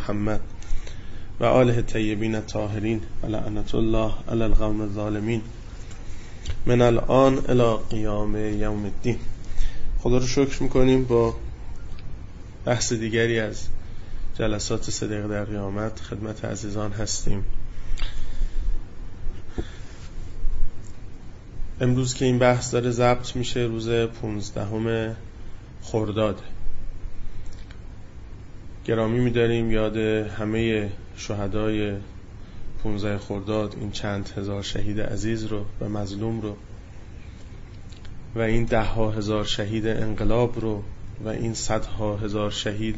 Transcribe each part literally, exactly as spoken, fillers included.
محمد و آله الطیبین الطاهرین و لعنت الله علی القوم الظالمین من الان الی قیام یوم الدین. خدا رو شکر میکنیم با بحث دیگری از جلسات سه دقیقه در قیامت خدمت عزیزان هستیم. امروز که این بحث داره ضبط میشه روز پونزدهم خرداد، گرامی می‌داریم یاد همه شهدای پونزده خرداد، این چند هزار شهید عزیز رو و مظلوم رو و این ده ها هزار شهید انقلاب رو و این صدها هزار شهید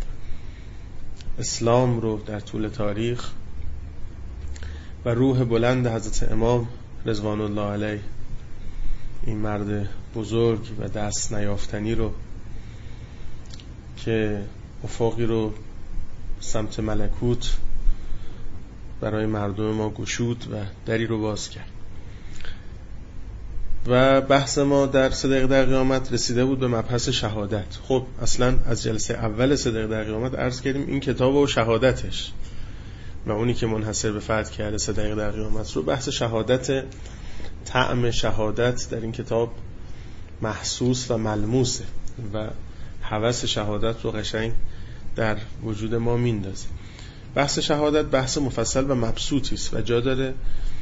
اسلام رو در طول تاریخ و روح بلند حضرت امام رضوان الله علیه، این مرد بزرگ و دست نیافتنی رو که افقی رو سمت ملکوت برای مردم ما گشود و دری رو باز کرد. و بحث ما در سه دقیقه در قیامت رسیده بود به مبحث شهادت. خب اصلا از جلسه اول سه دقیقه در قیامت عرض کردیم این کتاب و شهادتش و اونی که منحصر به فرد کرده سه دقیقه در قیامت رو، بحث شهادت، طعم شهادت در این کتاب محسوس و ملموسه و هوس شهادت رو قشنگ در وجود ما میندازه. بحث شهادت بحث مفصل و مبسوطی است و جا داره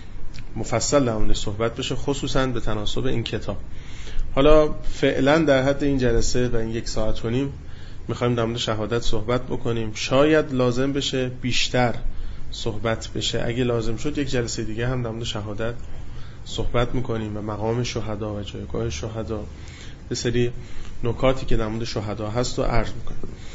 مفصل در اون صحبت بشه، خصوصا به تناسب این کتاب. حالا فعلا در حد این جلسه و این یک ساعت و نیم میخوایم در مورد شهادت صحبت بکنیم. شاید لازم بشه بیشتر صحبت بشه، اگه لازم شد یک جلسه دیگه هم در مورد شهادت صحبت میکنیم و مقام شهدا و جایگاه شهدا، به سری نکاتی که در مورد شهدا هست رو عرض میکنم.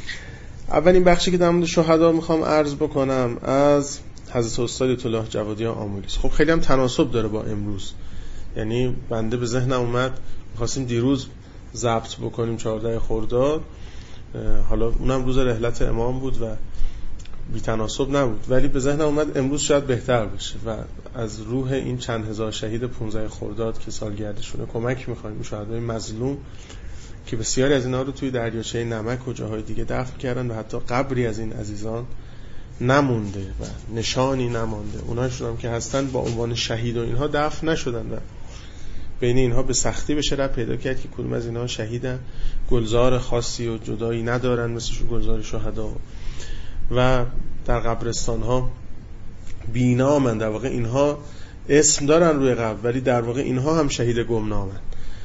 اولین بخشی که در مورد شهدا میخوام عرض بکنم از حضرت استاد آیت الله جوادی آملی. خب خیلی هم تناسب داره با امروز، یعنی بنده به ذهنم اومد میخواستیم دیروز ضبط بکنیم چهارده خرداد، حالا اونم روز رحلت امام بود و بی تناسب نبود، ولی به ذهنم اومد امروز شاید بهتر باشه و از روح این چند هزار شهید پانزده خرداد که سالگردشونه کمک میخوایم. شهدای مظلوم که بسیاری از اینا رو توی دریاچه نمک و جاهای دیگه دفن کردن و حتی قبری از این عزیزان نمونده و نشانی نمونده. اونهاشون هم که هستن با عنوان شهید و اینها دفن نشدن و بین اینها به سختی بشه راه پیدا کرد که کدوم از اینها شهیدن. گلزار خاصی و جدایی ندارن مثل گلزار شهدا و در قبرستان ها بی‌نامن. در واقع اینها اسم دارن روی قبر ولی در واقع اینها هم شهید گمنامن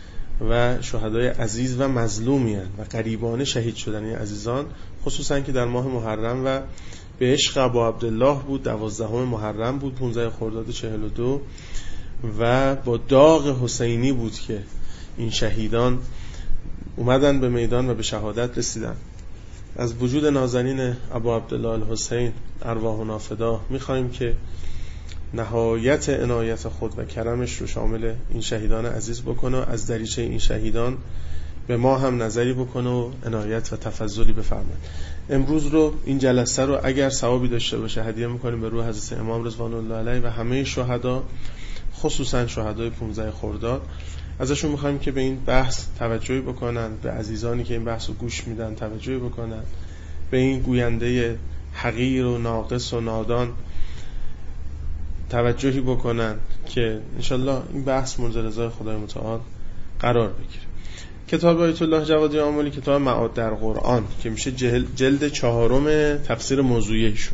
و شهدای عزیز و مظلومی هستند و قریبانه شهید شدن این عزیزان، خصوصا که در ماه محرم و به عشق ابا عبدالله بود، دوازدهم محرم بود پانزده خرداد چهل و دو و با داغ حسینی بود که این شهیدان اومدن به میدان و به شهادت رسیدن. از وجود نازنین ابا عبدالله الحسین ارواحنا فدا میخوایم که نهایت عنایت خود و کرمش رو شامل این شهیدان عزیز بکنه، از دریچه این شهیدان به ما هم نظری بکنه و عنایت و تفضلی بفرماید. امروز رو این جلسه رو اگر ثوابی داشته باشه هدیه میکنیم به روح حضرت امام رضوان الله علیه و همه شهدا، خصوصا شهدای پانزده خرداد. ازشون میخوایم که به این بحث توجهی بکنن، به عزیزانی که این بحث رو گوش میدن توجهی بکنن، به این گوینده حقیر و ناقص و نادان توجهی بکنن که انشالله این بحث مورد رضای خدای متعال قرار بگیره. کتاب آیت الله جوادی آملی کتاب معاد در قرآن که میشه جلد چهارم تفسیر موضوعی شون.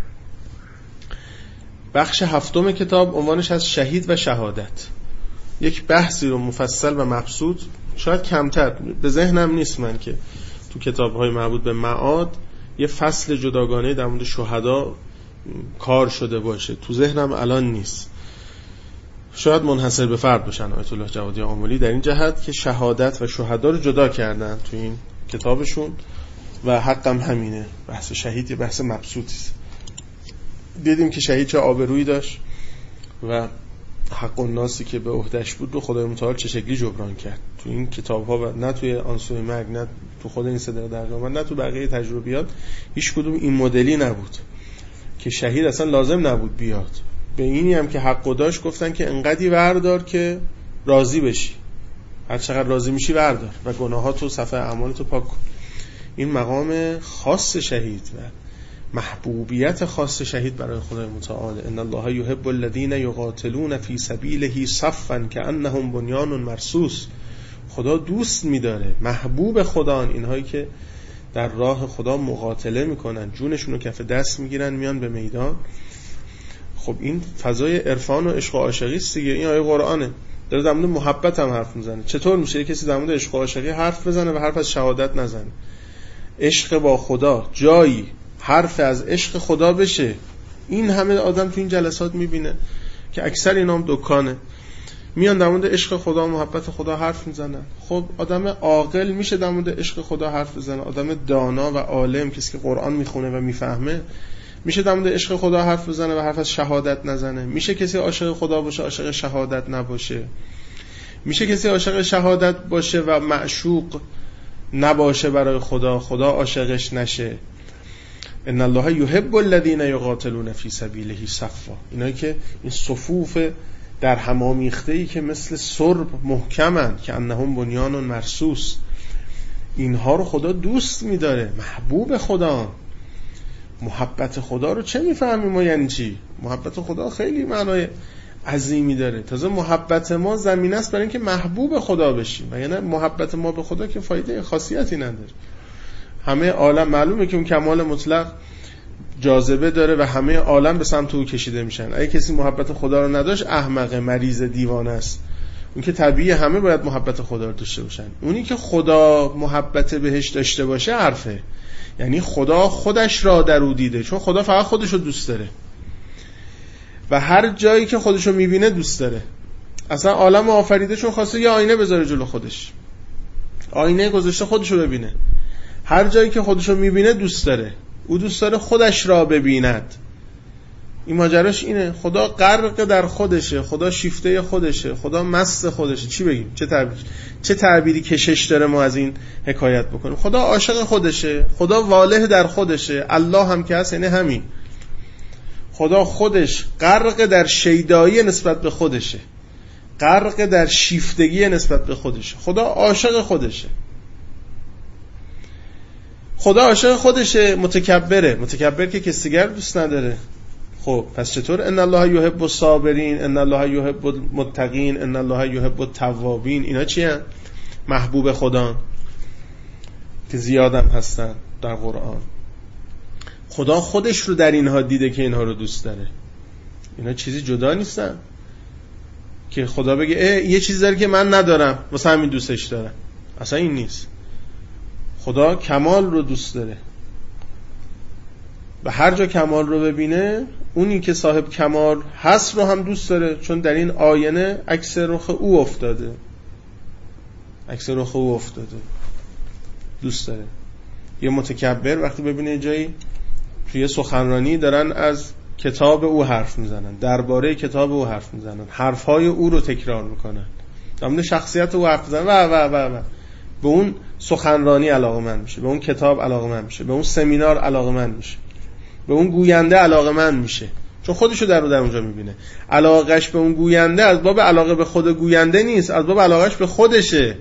بخش هفتم کتاب عنوانش از شهید و شهادت. یک بحثی رو مفصل و مبسوط، شاید کمتر به ذهنم نیست من که تو کتاب‌های مربوط به معاد یه فصل جداگانه در مورد شهدا کار شده باشه، تو ذهنم الان نیست. شاید منحصر به فرد باشن آیت الله جوادی آملی در این جهت که شهادت و شهدا رو جدا کردن تو این کتابشون و حقم همینه. بحث شهید یه بحث مبسوطی است. دیدیم که شهید چه آبرویی داشت و حق الناسی که به عهده‌اش بود رو خدای متعال چه شکلی جبران کرد تو این کتاب‌ها و نه توی آنسوی مرگ، نه تو خود این صدر در قیامت، نه تو بقیه تجربیات. هیچ کدوم این مدلی نبود که شهید اصلا لازم نبود بیاد. به اینی هم که حق داشت گفتن که انقدی بردار که راضی بشی، هر چقدر راضی میشی بردار و گناهاتو صفحه اعمالتو پاک کن. این مقام خاص شهید و محبوبیت خاص شهید برای خدای متعال. ان الله یحب الذین یقاتلون فی سبیله صفا کأنهم بنیان مرصوص. خدا دوست می‌داره، محبوب خدا اینهایی که در راه خدا مقاتله میکنن، جونشون رو کف دست میگیرن میان به میدان. خب این فضای عرفان و عشق و عاشقی است دیگه. این آیه قرآنه، داره در مورد محبت هم حرف میزنه. چطور میشه کسی در مورد عشق و عاشقی حرف بزنه و حرف از شهادت نزنه؟ عشق با خدا جایی حرف از عشق خدا بشه. این همه آدم تو این جلسات میبینه که اکثر اینا هم دکانه، میان در مورد عشق خدا و محبت خدا حرف میزنن. خب آدم عاقل میشه در مورد عشق خدا حرف بزنه؟ آدم دانا و عالم، کسی که قرآن میخونه و میفهمه، میشه در مورد عشق خدا حرف بزنه و حرف از شهادت نزنه؟ میشه کسی عاشق خدا باشه عاشق شهادت نباشه؟ میشه کسی عاشق شهادت باشه و معشوق نباشه برای خدا، خدا عاشقش نشه؟ ان الله یحب الذین یقاتلون فی سبیله صفا. اینایی که این صفوف در هم آمیخته‌ای که مثل سرب محکمن که انهم بنیان مرصوص، اینها رو خدا دوست می‌داره، محبوب خدا. محبت خدا رو چه می‌فهمیم ما؟ یعنی چی؟ محبت خدا خیلی معنای عظیمی داره. تازه محبت ما زمینه است برای اینکه محبوب خدا بشیم، و یعنی محبت ما به خدا که فایده خاصیتی نداره. همه عالم معلومه که اون کمال مطلق جاذبه داره و همه عالم به سمت او کشیده میشن. اگه کسی محبت خدا رو نداشت احمق، مریض، دیوانه است. اون که طبیعی همه باید محبت خدا رو داشته باشن. اونی که خدا محبت بهش داشته باشه حرفه، یعنی خدا خودش را در او دیده، چون خدا فقط خودش رو دوست داره و هر جایی که خودش رو میبینه دوست داره. اصلا عالم آفریده چون خواسته یه آینه بذاره جلو خودش، آینه گذاشته خودش رو ببینه. هر جایی که خودش رو میبینه دوست داره، او دوست داره خودش را ببیند. این ماجراش اینه. خدا غرق در خودشه، خدا شیفته خودشه، خدا مست خودشه. چی بگیم؟ چه تعبیر چه تعبیری کشش داره ما از این حکایت بکنیم؟ خدا عاشق خودشه، خدا واله در خودشه. الله هم که هست یعنی همین. خدا خودش غرق در شیدایی نسبت به خودشه، غرق در شیفتگی نسبت به خودشه. خدا عاشق خودشه. خدا عاشق خودشه، متکبره. متکبر که کسی دیگر دوست نداره. خب پس چطور؟ ان الله یحب الصابرین، ان الله یحب المتقین، ان الله یحب التوابین. اینا چی هستن؟ محبوب خدا که زیادم هستن در قرآن. خدا خودش رو در اینها دیده که اینها رو دوست داره. اینا چیزی جدا نیستن که خدا بگه اه یه چیز داره که من ندارم واسه همین دوستش دارم. اصلا این نیست. خدا کمال رو دوست داره و هر جا کمال رو ببینه اونی که صاحب کمال هست رو هم دوست داره، چون در این آینه عکس رخ او افتاده، عکس رخ او افتاده، دوست داره. یه متکبر وقتی ببینه جایی توی سخنرانی دارن از کتاب او حرف میزنن، درباره کتاب او حرف میزنن، حرفهای او رو تکرار میکنن، در مورد شخصیت او حرف میزنن و و و و به اون سخنرانی علاقه‌مند میشه، به اون کتاب علاقه‌مند میشه، به اون سمینار علاقه‌مند میشه، به اون گوینده علاقه‌مند میشه، چون خودشو در رو در اونجا میبینه. علاقش به اون گوینده از باب علاقه به خود گوینده نیست، از باب علاقش به خودشه.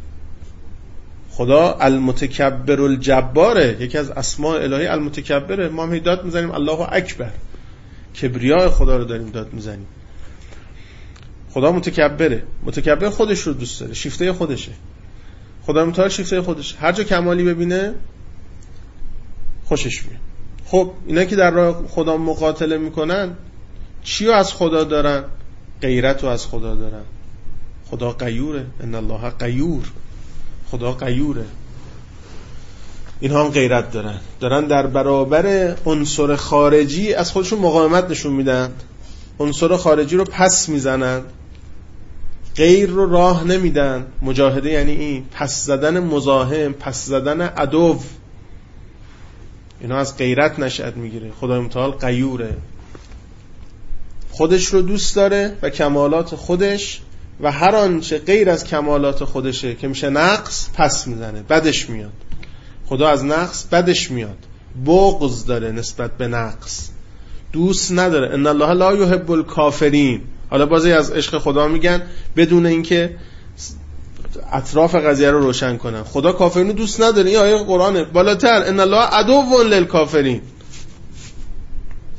خدا المتکبر الجباره، یکی از اسماء الهی المتکبره. ما هم داد میزنیم الله اکبر، کبریای خدا رو داریم داد میزنیم. خدا متکبره، متکبر خودش رو دوست داره، شیفته خودشه. خدا متعال شیفته خودش، هر جا کمالی ببینه خوشش میاد. خب اینا که در راه خدا مقاتله میکنن چی رو از خدا دارن؟ غیرت رو از خدا دارن. خدا غیوره، ان الله غیور، خدا غیوره. اینها هم غیرت دارن، دارن در برابر عنصر خارجی از خودشون مقاومت نشون میدن، عنصر خارجی رو پس میزنن، غیر رو راه نمیدن. مجاهده یعنی این پس زدن مزاحم، پس زدن عدو. اینا از غیرت نشأت میگیره. خدای متعال غیوره، خودش رو دوست داره و کمالات خودش و هر آنچه غیر از کمالات خودشه که میشه نقص پس میزنه، بدش میاد. خدا از نقص بدش میاد، بغض داره نسبت به نقص، دوست نداره. ان الله لا یحب الکافرین. حالا بازی از عشق خدا میگن بدون اینکه اطراف قضیه رو روشن کنن. خدا کافرین رو دوست نداره. این آیه قرآنه بالاتر، ان الله عدو للکافرین.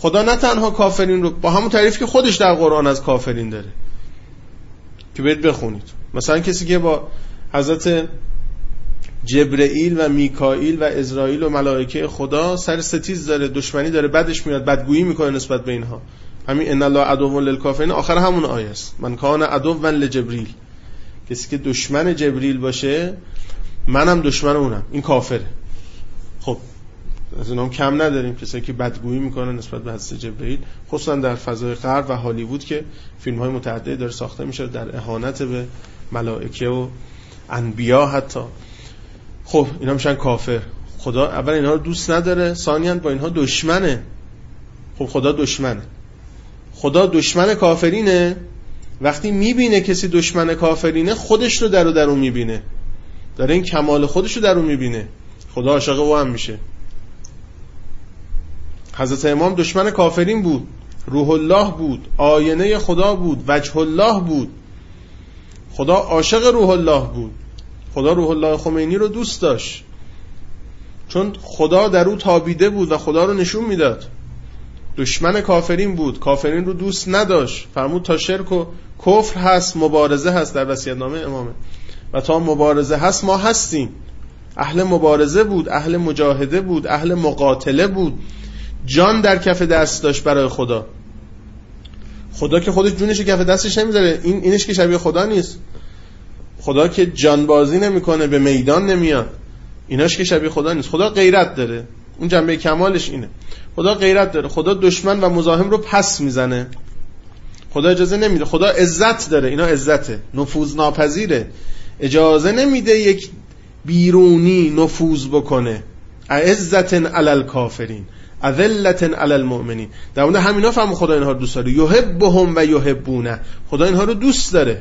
خدا نه تنها کافرین رو با همون تعریف که خودش در قرآن از کافرین داره که برید بخونید، مثلا کسی که با حضرت جبرئیل و میکائیل و اسرائیل و ملائکه خدا سر ستیز داره، دشمنی داره، بدش میاد، بدگویی میکنه نسبت به اینها، همین ان الله عدو للکافرین آخر همون آیه است، من کان عدوا لجبریل، کسی که دشمن جبریل باشه منم دشمن اونم، این کافره. خب از اینام کم نداریم کسایی که بدگویی میکنن نسبت به حضرت جبرئیل، خصوصا در فضای غرب و هالیوود که فیلم های متعددی داره ساخته میشه در اهانت به ملائکه و انبیا حتی. خب اینا میشن کافر. خدا اول اینها رو دوست نداره، ثانیاً با اینها دشمنه. خب خدا دشمنه، خدا دشمن کافرینه. وقتی میبینه کسی دشمن کافرینه خودش رو در و در اون میبینه، داره این کمال خودش رو در اون میبینه، خدا عاشق او هم میشه. حضرت امام دشمن کافرین بود، روح الله بود، آینه خدا بود، وجه الله بود، خدا عاشق روح الله بود. خدا روح الله خمینی رو دوست داشت چون خدا در او تابیده بود و خدا رو نشون میداد. دشمن کافرین بود، کافرین رو دوست نداشت، فرمود تا شرک و کفر هست مبارزه هست، در وصیت‌نامه امامه، و تا مبارزه هست ما هستیم. اهل مبارزه بود، اهل مجاهده بود، اهل مقاتله بود، جان در کف دست داشت برای خدا. خدا که خودش جونش کف دستش نمیذاره، این اینش که شبیه خدا نیست. خدا که جانبازی نمیکنه، به میدان نمیاد، ایناش که شبیه خدا نیست. خدا غیرت داره، اون جنبه کمالش اینه. خدا غیرت داره، خدا دشمن و مزاحم رو پس میزنه، خدا اجازه نمیده. خدا عزت داره، اینا عزته، نفوذ ناپذیره، اجازه نمیده یک بیرونی نفوذ بکنه. عزت علی الکافرین اذلت علی المؤمنین. در مورد همینا فهم خدا اینها رو دوست داره. یحبهم و یحبونه، خدا اینها رو دوست داره.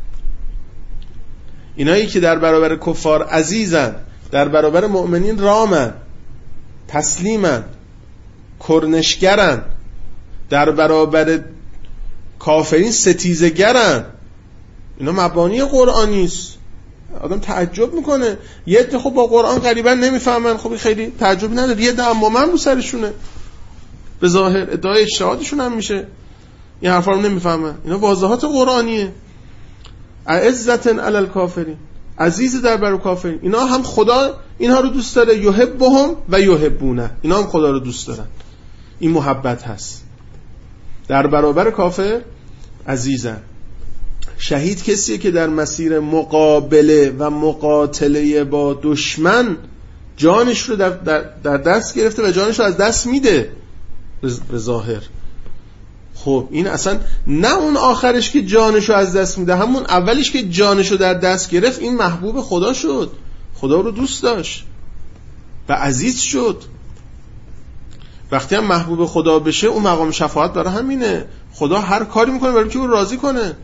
اینایی که در برابر کفار عزیزن، در برابر مؤمنین رامن، تسلیمن، کرنشگرن، در برابر کافرین ستیزگرن، اینا مبانی قرآنی است. آدم تعجب میکنه. یه عده خب با قرآن غریبا نمیفهمن، خب خیلی تعجب نداره. یه عده اما من رو سرشونه، به ظاهر ادعای اجتهادشون هم میشه، این حرفا رو نمیفهمن. اینا واضحات قرآنیه. عزت علی الکافرین، عزیز در برابر کافرین. اینا هم خدا اینها رو دوست داره. یحبهم و یحبونه، اینا هم خدا رو دوست دارن. این محبت هست. در برابر کافر عزیزن. شهید کسیه که در مسیر مقابله و مقاتله با دشمن جانش رو در, در, در دست گرفته و جانش رو از دست میده به ظاهر. خب این اصلا نه اون آخرش که جانش رو از دست میده، همون اولش که جانش رو در دست گرفت این محبوب خدا شد، خدا رو دوست داشت و عزیز شد. وقتی هم محبوب خدا بشه اون مقام شفاعت برای همینه. خدا هر کاری میکنه برای که اون راضی کنه،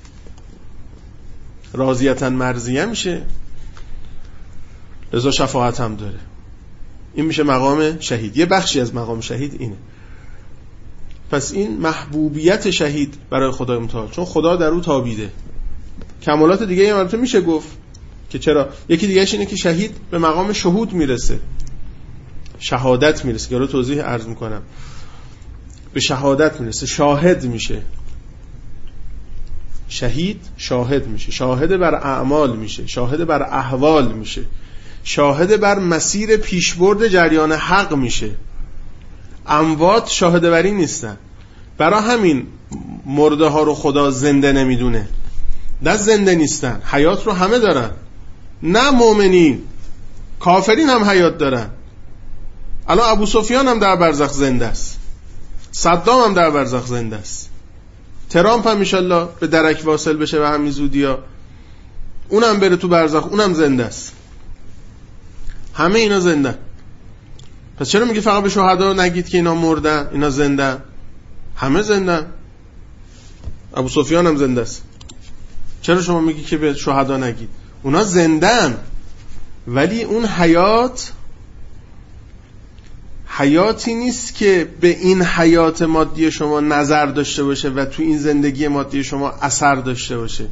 راضیتاً مرضیه میشه، لذا شفاعت هم داره. این میشه مقام شهید. یه بخشی از مقام شهید اینه. پس این محبوبیت شهید برای خدای متعال، چون خدا در او تابیده. کمالات دیگه هم البته میشه گفت که چرا. یکی دیگهش اینه که شهید به مقام شهود میرسه، شهادت میرسه، که رو توضیح عرض میکنم. به شهادت میرسه، شاهد میشه. شهید شاهد میشه، شاهد بر اعمال میشه، شاهد بر احوال میشه، شاهد بر مسیر پیشبرد جریان حق میشه. اموات شاهد بر این نیستن. برای همین مرده ها رو خدا زنده نمیدونه. نه زنده نیستن، حیات رو همه دارن. نه مؤمنین، کافرین هم حیات دارن. الان ابو سفیان هم در برزخ زنده است، صدام هم در برزخ زنده است، ترامپ هم انشالله به درک واصل بشه و همین زودیا اونم بره تو برزخ، اونم زنده است. همه اینا زنده. پس چرا میگی فقط به شهدا نگید که اینا مردن، اینا زنده؟ همه زنده. ابو سفیان هم زنده است. چرا شما میگی که به شهدا نگید؟ اونا زنده‌ان، ولی اون حیات حیاتی نیست که به این حیات مادی شما نظر داشته باشه و تو این زندگی مادی شما اثر داشته باشه.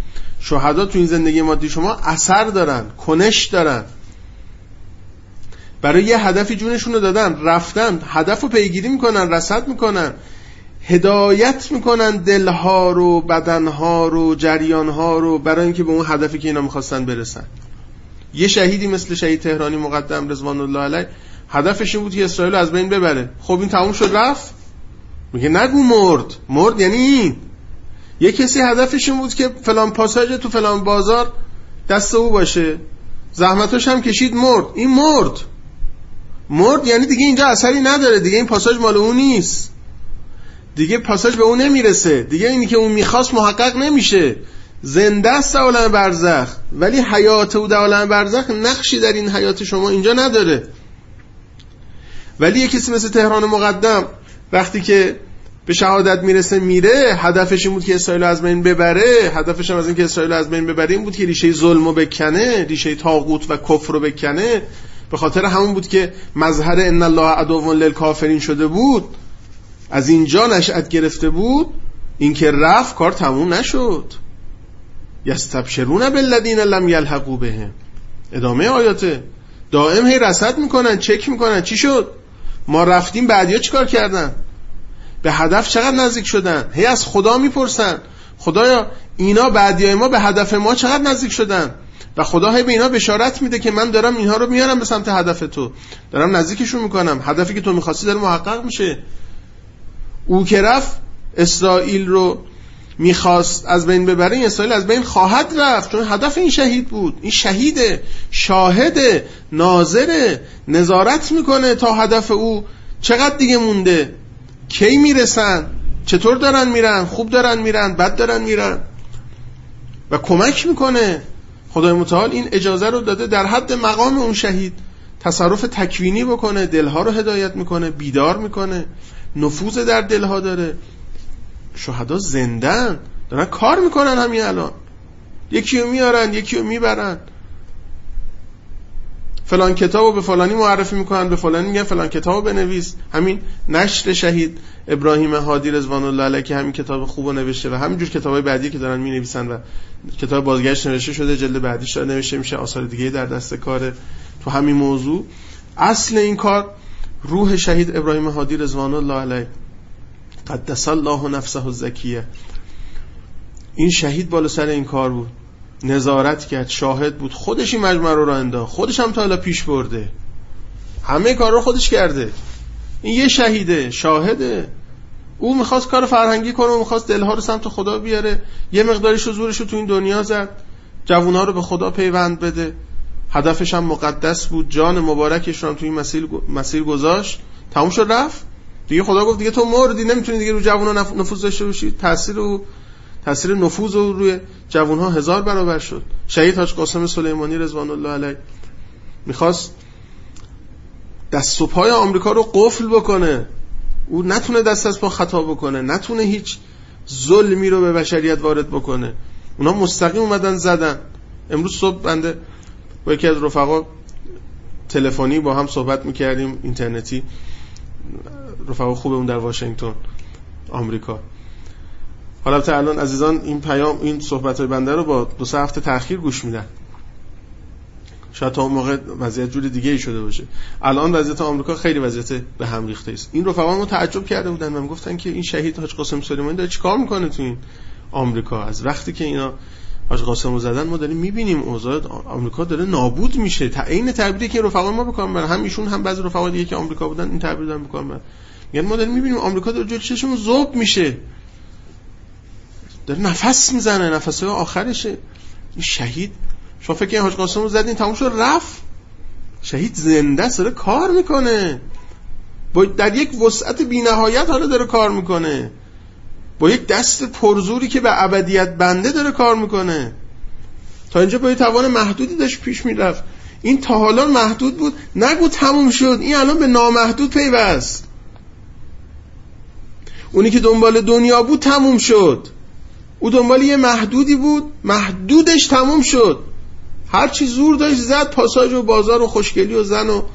شهدا تو این زندگی مادی شما اثر دارن، کنش دارن. برای یه هدفی جونشون رو دادن، رفتن هدف رو پیگیری میکنن، رصد میکنن، هدایت میکنن دلها رو، بدنها رو، جریانها رو، برای اینکه به اون هدفی که اینا میخواستن برسن. یه شهیدی مثل شهید تهرانی مقدم رضوان الله علیه هدفش این بود که اسرائیل از بین ببره. خب این تموم شد رفت؟ میگه نگو مرد. مرد یعنی این. یه کسی هدفش این بود که فلان پاساژ تو فلان بازار دست او باشه، زحمتش هم کشید، مرد. این مرد. مرد یعنی دیگه اینجا اثری نداره، دیگه این پاساژ مال اون نیست، دیگه پاساژ به اون نمیرسه، دیگه اینی که اون میخواست محقق نمیشه. زنده است در عالم برزخ، ولی حیات او در عالم برزخ نقشی در این حیات شما اینجا نداره. ولی یه کسی مثل تهران مقدم وقتی که به شهادت میرسه میره، هدفش این بود که اسرائیل از بین ببره، هدفش هم از این که اسرائیل از بین ببره این بود که ریشه ظلم رو بکنه، ریشه طاغوت و کفر رو بکنه. به خاطر همون بود که مظهر ان الله عدو للکافرین شده بود، از اینجا نشأت گرفته بود. این که رفت کار تموم نشد. یستبشرون بالذین لم یلحقوا بهم، ادامه آیاته، دائم هی رصد میکنن، چک میکنن چی شد، ما رفتیم بعدیا چیکار کردن، به هدف چقدر نزدیک شدن. هی از خدا میپرسن خدایا اینا بعدیای ما به هدف ما چقدر نزدیک شدن، و خدا هی به اینا بشارت میده که من دارم اینها رو میارم به سمت هدف تو، دارم نزدیکشون میکنم، هدفی که تو میخواستی داره محقق میشه. او که رفت اسرائیل رو میخواست از بین ببره، این اسرائیل از بین خواهد رفت، چون هدف این شهید بود. این شهیده، شاهده، ناظره، نظارت میکنه تا هدف او چقدر دیگه مونده، کی میرسن، چطور دارن میرن، خوب دارن میرن، بد دارن میرن، و کمک میکنه. خدای متعال این اجازه رو داده در حد مقام اون شهید تصرف تکوینی بکنه، دلها رو هدایت میکنه، بیدار میکنه، نفوذ در دلها داره. شهدا زندن، دارن کار میکنن همین الان، یکی رو میارن یکی رو میبرن، فلان کتابو به فلانی معرفی میکنن، به فلانی میگن فلان کتابو بنویس. همین نشر شهید ابراهیم هادی رضوان الله علیه که همین کتاب خوبو نوشته و همینجور کتابای بعدی که دارن مینویسن و کتاب بازگشت نوشته شده، جلد بعدیش داره نوشته میشه، آثار دیگه در دست کاره تو همین موضوع. اصل این کار روح شهید ابراهیم هادی رضوان الله علیه قدس الله نفسه الزکیه، این شهید بالا سر این کار بود، نظارت کرد، شاهد بود، خودش این مجمع رو راه انداخت، خودش هم تا حالا پیش برده، همه کار رو خودش کرده. این یه شهیده، شاهده. او میخواست کار فرهنگی کنه، میخواست دلها رو سمت خدا بیاره، یه مقداریش رو زورش رو تو این دنیا زد، جوونا رو به خدا پیوند بده. هدفش هم مقدس بود، جان مبارکش رو هم تو این مسیر مسیر گذاشت. تموم شد رفت دیگه. خدا گفت دیگه تو مردی، نمیتونی دیگه رو جوونا نفوذ داشته باشی. تاثیر و تاثیر نفوذ رو روی جوانها هزار برابر شد. شهید حاج قاسم سلیمانی رضوان الله علیه میخواست دست و پای آمریکا رو قفل بکنه، او نتونه دست از پا خطا بکنه، نتونه هیچ ظلمی رو به بشریت وارد بکنه. اونا مستقیم اومدن زدن. امروز صبح بنده با یکی از رفقا تلفنی با هم صحبت میکردیم، اینترنتی، رفقا خوبمون در واشنگتن آمریکا. حالا البته الان عزیزان این پیام این صحبت‌های بنده رو با دو سه هفته تأخیر گوش میدن، شاید تا اون موقع وضعیت جور دیگه ای شده باشه. الان وضعیت آمریکا خیلی وضعیت به هم ریخته است. این رفقا ما تعجب کرده بودن و میگفتن که این شهید حاج قاسم سلیمانی داره چیکار میکنه تو این آمریکا؟ از وقتی که اینا حاج قاسم رو زدن ما داریم میبینیم اوضاع آمریکا داره نابود میشه. تا عین تعبیری که رفقا ما بکنن، هم ایشون هم بعضی رفقا دیگه که آمریکا بودن این تعبیر دارن میکنن، میگن ما داریم میبینیم آمریکا داره جلوی چشمون ذوب میشه، داره نفس میزنه، نفسه آخرشه. این شهید شما فکر کنید حاج قاسم رو زدین تموم شد رفت؟ شهید زنده است، داره کار میکنه، با در یک وسعت بی‌نهایت حالا داره کار میکنه، با یک دست پرزوری که به ابدیت بنده داره کار میکنه. تا اینجا با یه توان محدودی داشت پیش میرفت. این تا حالا محدود بود، نگو تموم شد، این الان به نامحدود پیوست. اونی که دنبال دنیا بود تموم شد، او دنبال یه محدودی بود، محدودش تموم شد. هر چی زور داشت زد، پاساژ و بازار و خوشگلی و زن و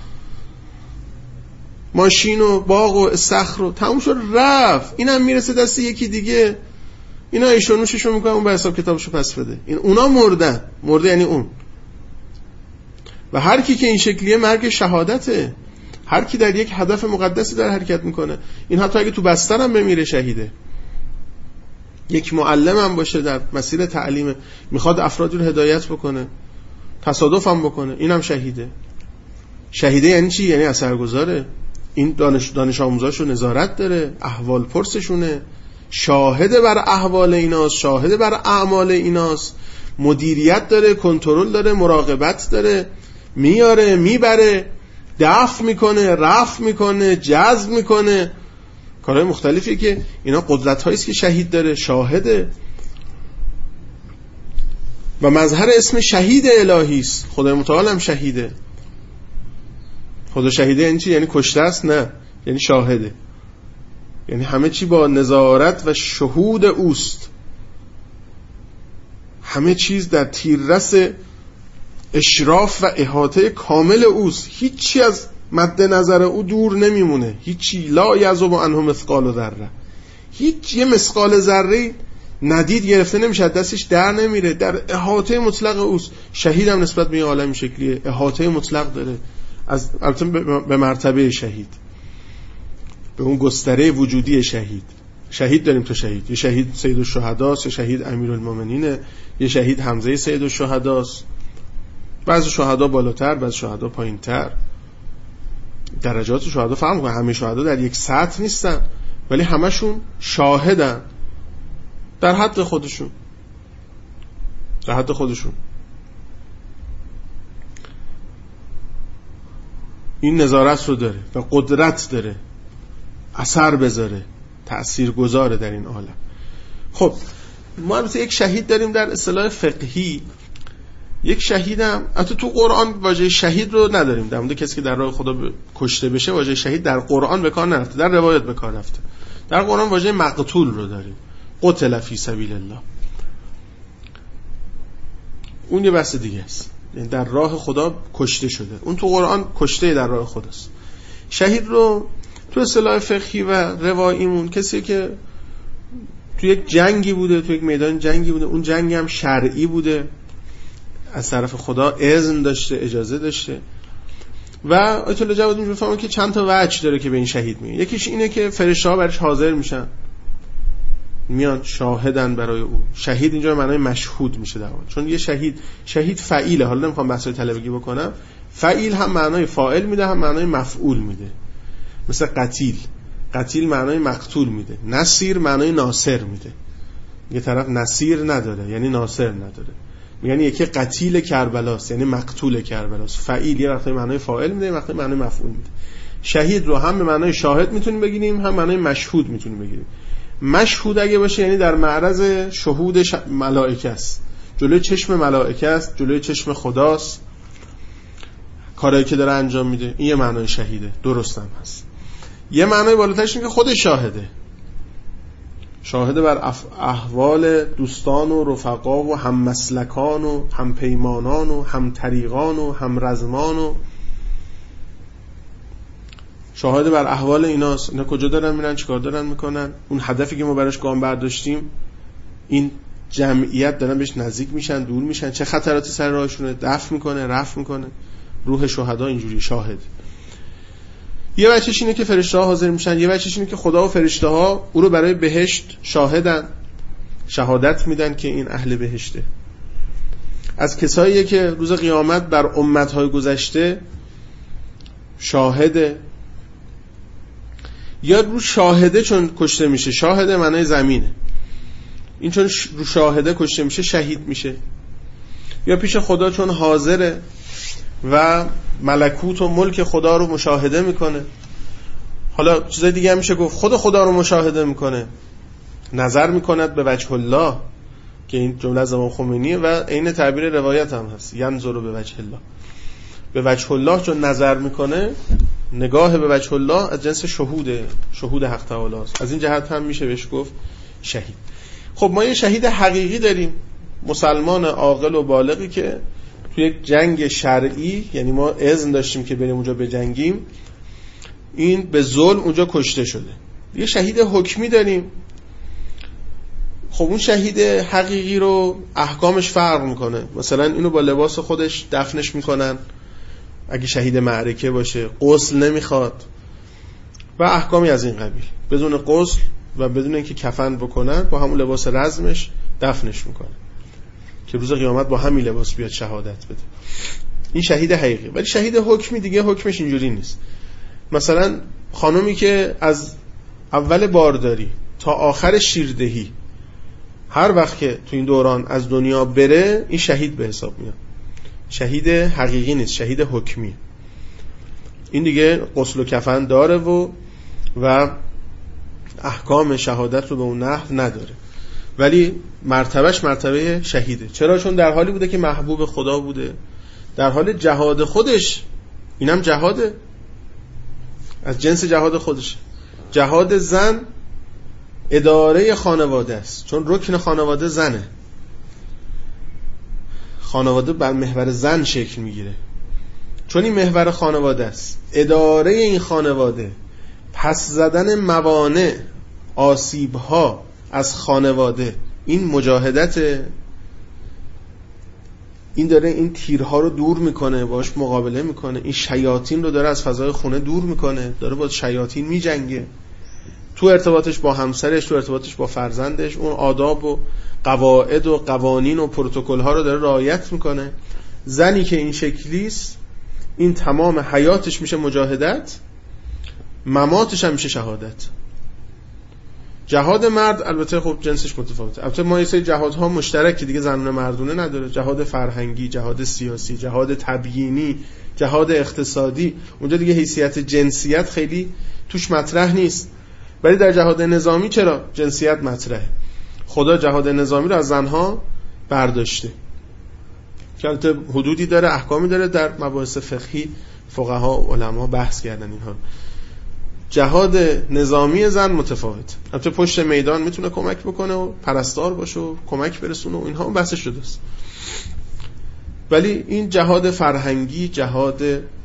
ماشین و باغ و استخر و تموم شد رفت. اینم میرسه دست یکی دیگه، اینا ایشونوششو میکنه، اون به حساب کتابشو پس بده. این اونا مردن. مرده یعنی اون. و هر کی که این شکلیه مرگ شهادته. هر کی در یک هدف مقدسی در حرکت میکنه، این حتی اگه تو بستر هم بمیره شهیده. یک معلم هم باشه در مسیر تعلیم، میخواد افرادی رو هدایت بکنه، تصادف هم بکنه، اینم شهیده. شهیده یعنی چی؟ یعنی اثرگذاره. این دانش دانش آموزاشو نظارت داره، احوال پرسشونه، شاهد بر احوال ایناست، شاهد بر اعمال ایناست، مدیریت داره، کنترل داره، مراقبت داره، میاره، میبره، دفع میکنه، رفع میکنه، جذب میکنه، کارهای مختلفی که اینا قدرت هاییست که شهید داره، شاهده. و مظهر اسم شهید الهی است. خدای متعال هم شهیده. خدا شهیده یعنی چی؟ یعنی کشته است؟ نه، یعنی شاهده. یعنی همه چی با نظارت و شهود اوست، همه چیز در تیررس اشراف و احاطه کامل اوست، هیچی از مد نظر او دور نمیمونه، هیچی لا یعزب عنه مثقال ذره، هیچ یه مثقال ذره ندید گرفته نمیشه، دستش در نمیره، در احاطه مطلق اوست. شهید هم نسبت به این عالم شکلیه، احاطه مطلق داره، از البته به مرتبه شهید، به اون گستره وجودی شهید. شهید داریم تو شهید، یه شهید سید الشهداست، یه شهید امیرالمومنینه، یه شهید حمزه سید الشهداست، بعضی شهدا بالاتر، بعضی شهدا پایینتر. درجات شهدا فهم کنه، همه شهدا در یک سطح نیستن، ولی همشون شاهدن در حد خودشون، در حد خودشون. این نظارت رو داره و قدرت داره اثر بذاره، تأثیر گذاره در این عالم. خب ما البته یک شهید داریم در اصطلاح فقهی، یک شهیدم البته تو قرآن واژه شهید رو نداریم، در مورد کسی که در راه خدا ب... کشته بشه واژه شهید در قرآن به کار نرفته، در روایت به کار رفته. در قرآن واژه مقتول رو داریم، قتل فی سبیل الله. اون یه بحث دیگه است، یعنی در راه خدا کشته شده، اون تو قرآن کشته در راه خداست. شهید رو تو اصطلاح فقهی و رواییمون کسی که تو یک جنگی بوده، تو یک میدان جنگی بوده، اون جنگ هم شرعی بوده، از طرف خدا اذن داشته، اجازه داشته. و آیت الله جوادی میفهمه که چند تا وجه داره که به این شهید میگه. یکیش اینه که فرشته‌ها برش حاضر میشن، میان شاهدن برای او. شهید اینجا معنای مشهود میشه در واقع، چون یه شهید شهید فعیله. حالا نمیخوام بحث طلبگی بکنم، فعیل هم معنای فاعل میده، هم معنای مفعول میده. مثل قتیل، قتیل معنای مقتول میده، نصیر معنای ناصر میده. یه طرف نصیر نداره یعنی ناصر نداره، یعنی یکی قتیل کربلاست یعنی مقتول کربلاست. فعیل یه وقتی معنای فاعل میده، یه وقتی معنای مفعول میده. شهید رو هم به معنای شاهد میتونیم بگیریم، هم معنای مشهود میتونیم بگیریم. مشهود اگه باشه یعنی در معرض شهود ش... ملائکه است، جلوی چشم ملائکه است، جلوی چشم خداست، کارایی که داره انجام میده. این یه معنای شهیده، درست هم هست. یه معنای بالاترش اینه که خود شاهده، شاهده بر اف... احوال دوستان و رفقا و هم مسلکان و هم پیمانان و هم طریقان و هم رزمان و شاهده بر احوال ایناست. اینا کجا دارن میرن، چیکار دارن میکنن، اون هدفی که ما براش گام برداشتیم، این جمعیت دارن بهش نزدیک میشن، دور میشن، چه خطراتی سر راهشونه، دفع میکنه، رفع میکنه. روح شهدا اینجوری شاهد. یه بچه‌ش اینه که فرشته‌ها حاضر میشن، یه بچه‌ش اینه که خدا و فرشته‌ها او رو برای بهشت شاهدن، شهادت میدن که این اهل بهشته. از کساییه که روز قیامت بر امت‌های گذشته شاهده. یا رو شاهده چون کشته میشه، شاهده معنای زمینه، این چون رو شاهده کشته میشه شهید میشه. یا پیش خدا چون حاضره و ملکوت و ملک خدا رو مشاهده میکنه. حالا چیزای دیگه هم میشه گفت، خود خدا رو مشاهده میکنه، نظر میکند به وجه الله، که این جمله از امام خمینیه و عین تعبیر روایت هم هست، ینظر به وجه الله. به وجه الله چون نظر میکنه، نگاه به وجه الله از جنس شهوده، شهود حق تعالی است. از این جهت هم میشه بهش گفت شهید. خب ما یه شهید حقیقی داریم، مسلمان عاقل و بالغی که تو یک جنگ شرعی، یعنی ما اذن داشتیم که بریم اونجا بجنگیم، این به ظلم اونجا کشته شده. یه شهید حکمی داریم. خب اون شهید حقیقی رو احکامش فرق میکنه. مثلا اینو با لباس خودش دفنش میکنن، اگه شهید معرکه باشه غسل نمیخواد و احکامی از این قبیل. بدون غسل و بدون اینکه کفن بکنن با همون لباس رزمش دفنش میکنن که روز قیامت با همین لباس بیاد شهادت بده. این شهید حقیقی. ولی شهید حکمی دیگه حکمش اینجوری نیست. مثلا خانومی که از اول بارداری تا آخر شیردهی هر وقت که تو این دوران از دنیا بره، این شهید به حساب میاد. شهید حقیقی نیست، شهید حکمی. این دیگه غسل و کفن داره و و احکام شهادت رو به اون نحو نداره، ولی مرتبهش مرتبه شهیده. چرا؟ چون در حالی بوده که محبوب خدا بوده، در حال جهاد خودش. اینم جهاده، از جنس جهاد خودش. جهاد زن اداره خانواده است، چون رکن خانواده زنه. خانواده بر محور زن شکل میگیره، چون این محور خانواده است. اداره این خانواده، پس زدن موانع، آسیب‌ها از خانواده، این مجاهدت. این داره این تیرها رو دور میکنه، باش مقابله میکنه. این شیاطین رو داره از فضای خونه دور میکنه، داره با شیاطین میجنگه. تو ارتباطش با همسرش، تو ارتباطش با فرزندش، اون آداب و قواعد و قوانین و پروتکل ها رو داره رعایت میکنه. زنی که این شکلیست، این تمام حیاتش میشه مجاهدت، مماتش هم میشه شهادت. جهاد مرد البته خب جنسش متفاوته. البته ما یه سری جهادها مشترک که دیگه زنونه مردونه نداره. جهاد فرهنگی، جهاد سیاسی، جهاد تبیینی، جهاد اقتصادی، اونجا دیگه حیثیت جنسیت خیلی توش مطرح نیست. ولی در جهاد نظامی چرا جنسیت مطرحه؟ خدا جهاد نظامی رو از زنها برداشته که البته حدودی داره، احکامی داره. در مباحث فقهی فقها و علما بحث کردن اینها. جهاد نظامی زن متفاوت. البته پشت میدان میتونه کمک بکنه و پرستار باشه و کمک برسونه و اینها بحث شده است. ولی این جهاد فرهنگی، جهاد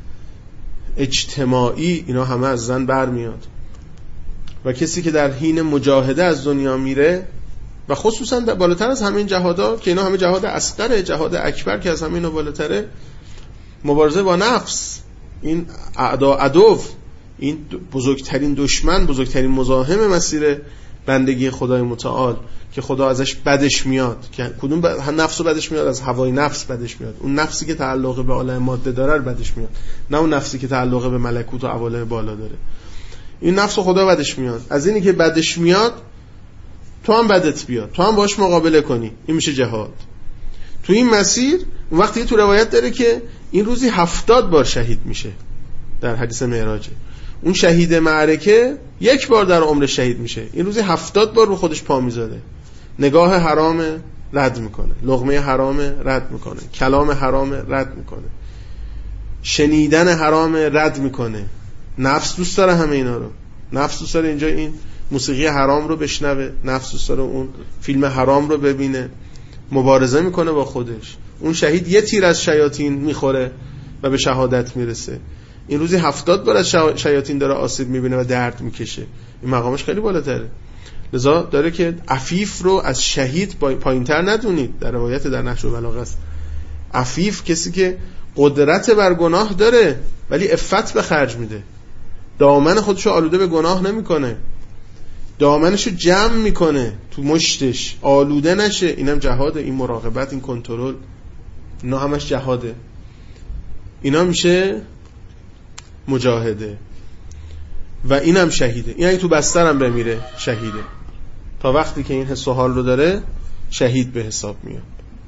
اجتماعی، اینا همه از زن برمیاد. و کسی که در حین مجاهده از دنیا میره و خصوصا بالاتر از همه این جهادا که اینا همه جهاد اصغره، جهاد اکبر که از همه اینا بالاتره، مبارزه با نفس، این اعدا عدو، این بزرگترین دشمن، بزرگترین مزاحم مسیر بندگی خدای متعال که خدا ازش بدش میاد. که کدوم نفس رو بدش میاد؟ از هوای نفس بدش میاد. اون نفسی که تعلق به عالم ماده داره بدش میاد، نه اون نفسی که تعلق به ملکوت و عوالم بالا داره. این نفس رو خدا بدش میاد. از اینی که بدش میاد تو هم بدت بیاد، تو هم باش مقابله کنی. این میشه جهاد. تو این مسیر اون وقتی تو روایت داره که این روزی هفتاد بار شهید میشه. در حدیث معراجه اون شهید معرکه یک بار در عمر شهید میشه. این روزی هفتاد بار رو خودش پا میذاره. نگاه حرام رد میکنه، لقمه حرام رد میکنه، کلام حرام رد میکنه، شنیدن حرام رد میکنه. نفس دوست داره همه اینا رو. نفس دوست داره اینجا این موسیقی حرام رو بشنوه، نفس دوست داره اون فیلم حرام رو ببینه. مبارزه میکنه با خودش. اون شهید یه تیر از شیاطین میخوره و به شهادت میرسه. این روزی هفتاد بار از شیاطین داره آسیب میبینه و درد میکشه. این مقامش خیلی بالاتره. لذا داره که عفیف رو از شهید پایینتر ندونید. در روایت در نهج البلاغه است. عفیف کسی که قدرت بر گناه داره ولی عفت به خرج میده. دامن خودشو آلوده به گناه نمیکنه، دامنشو جمع میکنه تو مشتش، آلوده نشه. اینم جهاده. این مراقبت، این کنترل، اینا همش جهاده. اینا میشه مجاهده. و اینم شهیده. این اگه تو بسترم بمیره شهیده. تا وقتی که این حس و حال رو داره شهید به حساب میاد.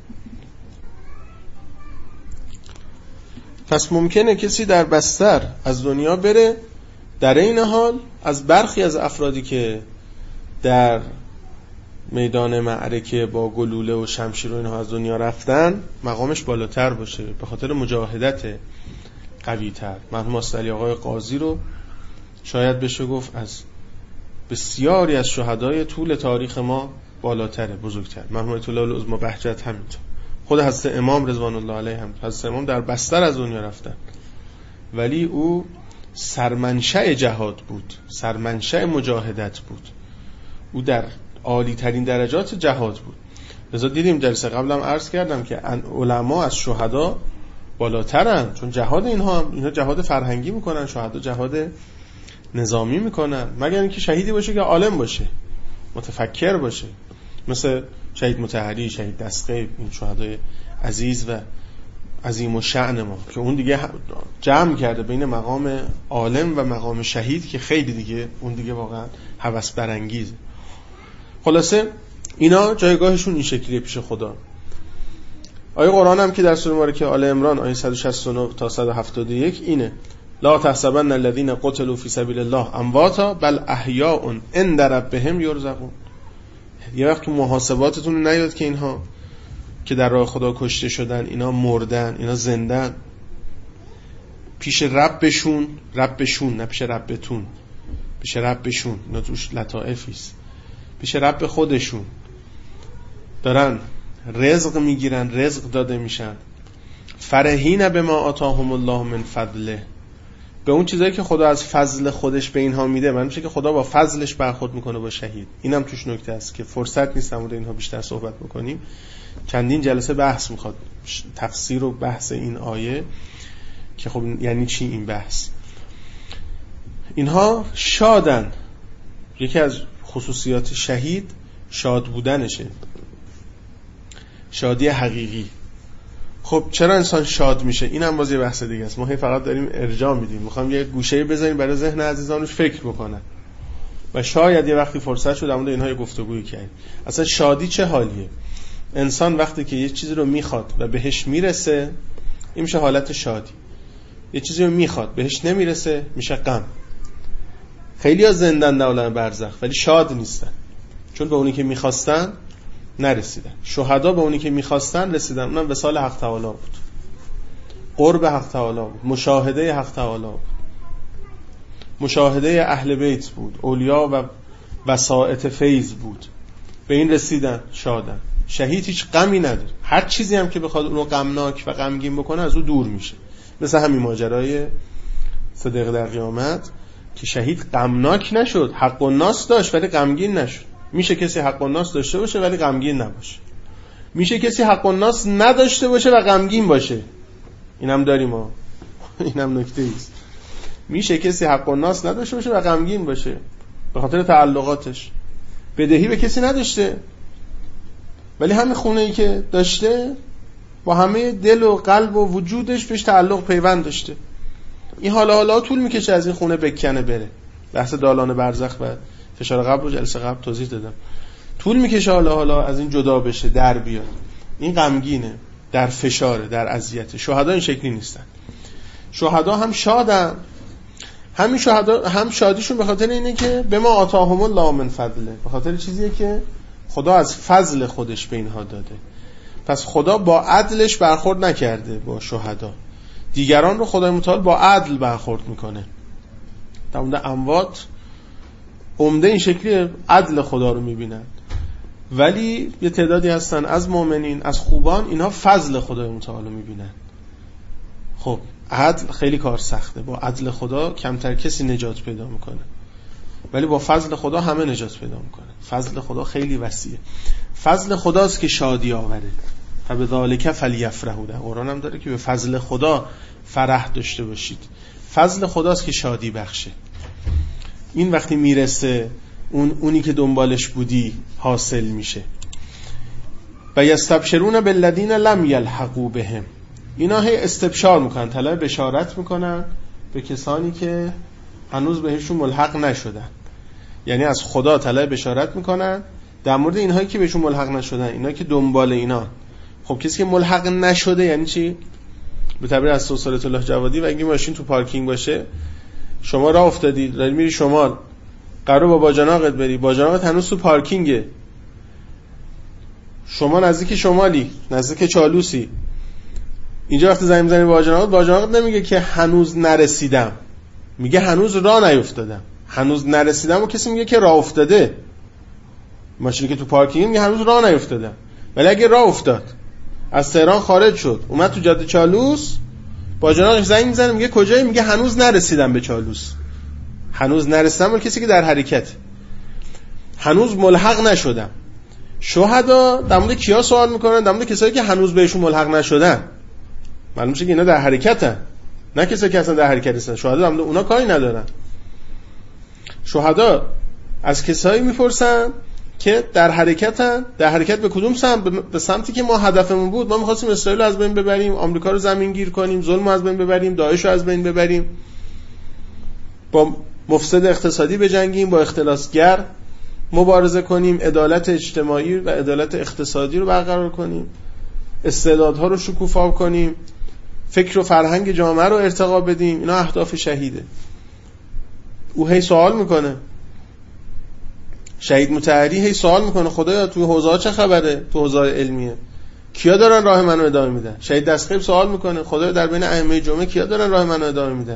پس ممکنه کسی در بستر از دنیا بره، در این حال از برخی از افرادی که در میدان معرکه با گلوله و شمشیر و اینها از دنیا رفتن مقامش بالاتر باشه به خاطر مجاهدت قوی تر. مرحوم استعلی آقای قاضی رو شاید بشه گفت از بسیاری از شهدای طول تاریخ ما بالاتره، بزرگتر. مرحوم آیت الله العظمی بهجت همینطور. خود حضرت امام رضوان الله علیه هم، حضرت امام در بستر از دنیا رفتن ولی او سرمنشأ جهاد بود، سرمنشأ مجاهدت بود. او در عالی ترین درجات جهاد بود. لذا دیدیم جلسه قبلم عرض کردم که علما از شهدا بالاترن، چون جهاد اینها هم اینها جهاد فرهنگی میکنن، شهدا جهاد نظامی میکنن، مگر اینکه شهیدی باشه که عالم باشه، متفکر باشه، مثل شهید مطهری، شهید دستغیب، این شهدای عزیز و عظیم الشأن ما که اون دیگه جمع کرده بین مقام عالم و مقام شهید که خیلی دیگه اون دیگه واقعا هوس برانگیزه. خلاصه اینا جایگاهشون این شکلیه پیش خدا. آیه قرآن هم که در سوره مبارکه آل عمران آیه صد و شصت و نه تا صد و هفتاد و یک اینه: لا تحسبن الذين قتلوا في سبيل الله امواتا بل احیاء عند ربهم یرزقون. یه وقت محاسباتتون نیاد که اینها که در راه خدا کشته شدن اینا مردن، اینا زندن، پیش ربشون، ربشون نه پیش ربتون، پیش ربشون، اینا توش لطائفیست، پیش رب خودشون دارن رزق میگیرن، رزق داده میشن. فرحین بما آتاهم الله من فضله، به اون چیزایی که خدا از فضل خودش به اینها میده. من میشه که خدا با فضلش برخورد میکنه با شهید. اینم توش نکته است که فرصت نیست در اینها بیشتر صحبت بکنیم. چندین جلسه بحث میخواد، تفسیر و بحث این آیه که خب یعنی چی این بحث. اینها شادن. یکی از خصوصیات شهید شاد بودنشه، شادی حقیقی. خب چرا انسان شاد میشه؟ این هم باز یه بحث دیگه است. ما هی فقط داریم ارجاع میدیم، میخوام یه گوشه بذاریم برای ذهن عزیزانش فکر بکنن و شاید یه وقتی فرصت شد در مورد اینها یه گفتگویی کنیم. اصلا شادی چه حالیه؟ انسان وقتی که یه چیزی رو میخواد و بهش میرسه این میشه حالت شادی. یه چیزی رو میخواد بهش نمیرسه میشه غم. خیلی ها زندن در عالم برزخ ولی شاد نیستن، چون به اونی که میخواستن نرسیدن. شهدا به اونی که میخواستن رسیدن، اونم وصال حق تعالی بود، قرب حق تعالی بود، مشاهده حق تعالی بود، مشاهده اهل بیت بود، اولیا و وسائط فیض بود. به این رسیدن، شادن. شهید هیچ غمی نداره، هر چیزی هم که بخواد اونو غمناک و غمگین بکنه از او دور میشه. مثل همین ماجرای صدق در قیامت که شهید غمناک نشد، حق الناس داشت ولی غمگین نشد. میشه کسی حق الناس داشته باشه ولی غمگین نباشه، میشه کسی حق الناس نداشته باشه و غمگین باشه. اینم داریم ما، اینم نکته ایست. میشه کسی حق الناس نداشته باشه و غمگین باشه به خاطر تعلقاتش، بدهی به کسی نداشته ولی همین خونه‌ای که داشته با همه دل و قلب و وجودش بهش تعلق پیوند داشته. این حالا حالا طول میکشه از این خونه بکنه بره. بحث دالان برزخ و فشار قبر رو جلسه قبل توضیح دادم. طول میکشه حالا حالا از این جدا بشه، در بیاد. این غمگینه، در فشاره، در اذیت. شهدا این شکلی نیستن. شهدا هم شادن. همین شهدا هم شادیشون به خاطر اینه که به ما آتاهم الله من فضله، به خاطر چیزیه که خدا از فضل خودش به اینها داده. پس خدا با عدلش برخورد نکرده با شهدا. دیگران رو خدای متعال با عدل برخورد میکنه. در مورد اموات عمده این شکلی عدل خدا رو میبینن، ولی یه تعدادی هستن از مؤمنین، از خوبان، اینها فضل خدای متعال رو میبینن. خب عدل خیلی کار سخته، با عدل خدا کمتر کسی نجات پیدا میکنه، ولی با فضل خدا همه نجات پیدا میکنه. فضل خدا خیلی وسیعه. فضل خداست که شادی آوره. فبذالک فلیفرحوا. در قرآن هم داره که به فضل خدا فرح داشته باشید. فضل خداست که شادی بخشه. این وقتی میرسه اون اونی که دنبالش بودی حاصل میشه. و یستبشرون بالذین لم یلحقوا بهم. اینا هی استبشار میکنن، طلب بشارت میکنن به کسانی که هنوز بهشون ملحق نشدن. یعنی از خدا طلب بشارت میکنن در مورد اینهایی که بهشون ملحق نشدن، اینا که دنبال اینا. خب کسی که ملحق نشده یعنی چی؟ به تعبیر از صالح الله جوادی و اگه ماشین تو پارکینگ باشه، شما راه افتادی داری میری شمال، قرار با باجناقت بری، باجناقت هنوز تو پارکینگه، شما نزدیک شمالی، نزدیک چالوسی، اینجا وقتی زنگ میزنی باجناقت، باجناقت نمیگه که هنوز نرسیدم، میگه هنوز راه نیفتادم. هنوز نرسیدم و کسی میگه که راه افتاده. ماشینی که تو پارکینگ میگه هنوز راه نیفتادم. ولی اگه راه افتاد، از تهران خارج شد، اومد تو جاده چالوس، باجناقش زنگ میزنه میگه کجایی؟ میگه هنوز نرسیدم به چالوس. هنوز نرسیدم ولی کسی که در حرکت، هنوز ملحق نشدم. شهدا در مورد کیا سوال میکنن؟ در مورد کسایی که هنوز بهشون ملحق نشدن. معلوم میشه که اینا در حرکتن، نه کسایی که اصلا در حرکت نیستن. شهدا هم اونا کاری ندارن. شهدا از کسایی میپرسن که در حرکتن. در حرکت به کدوم سمت؟ به سمتی که ما هدفمون بود. ما می‌خواستیم اسرائیل رو از بین ببریم، آمریکا رو زمینگیر کنیم، ظلم رو از بین ببریم، داعش رو از بین ببریم، با مفسد اقتصادی بجنگیم، با اختلاسگر مبارزه کنیم، عدالت اجتماعی و عدالت اقتصادی رو برقرار کنیم، استعدادها رو شکوفا کنیم، فکر و فرهنگ جامعه رو ارتقا بدیم. اینا اهداف شهیده. او هی سوال میکنه، شهید مطهری هی سوال میکنه خدایا تو حوزه ها چه خبره؟ تو حوزه علمیه کیا دارن راه منو ادامه میدن؟ شهید دستخیل سوال میکنه خدایا در بین ائمه جمعه کیا دارن راه منو ادامه میدن؟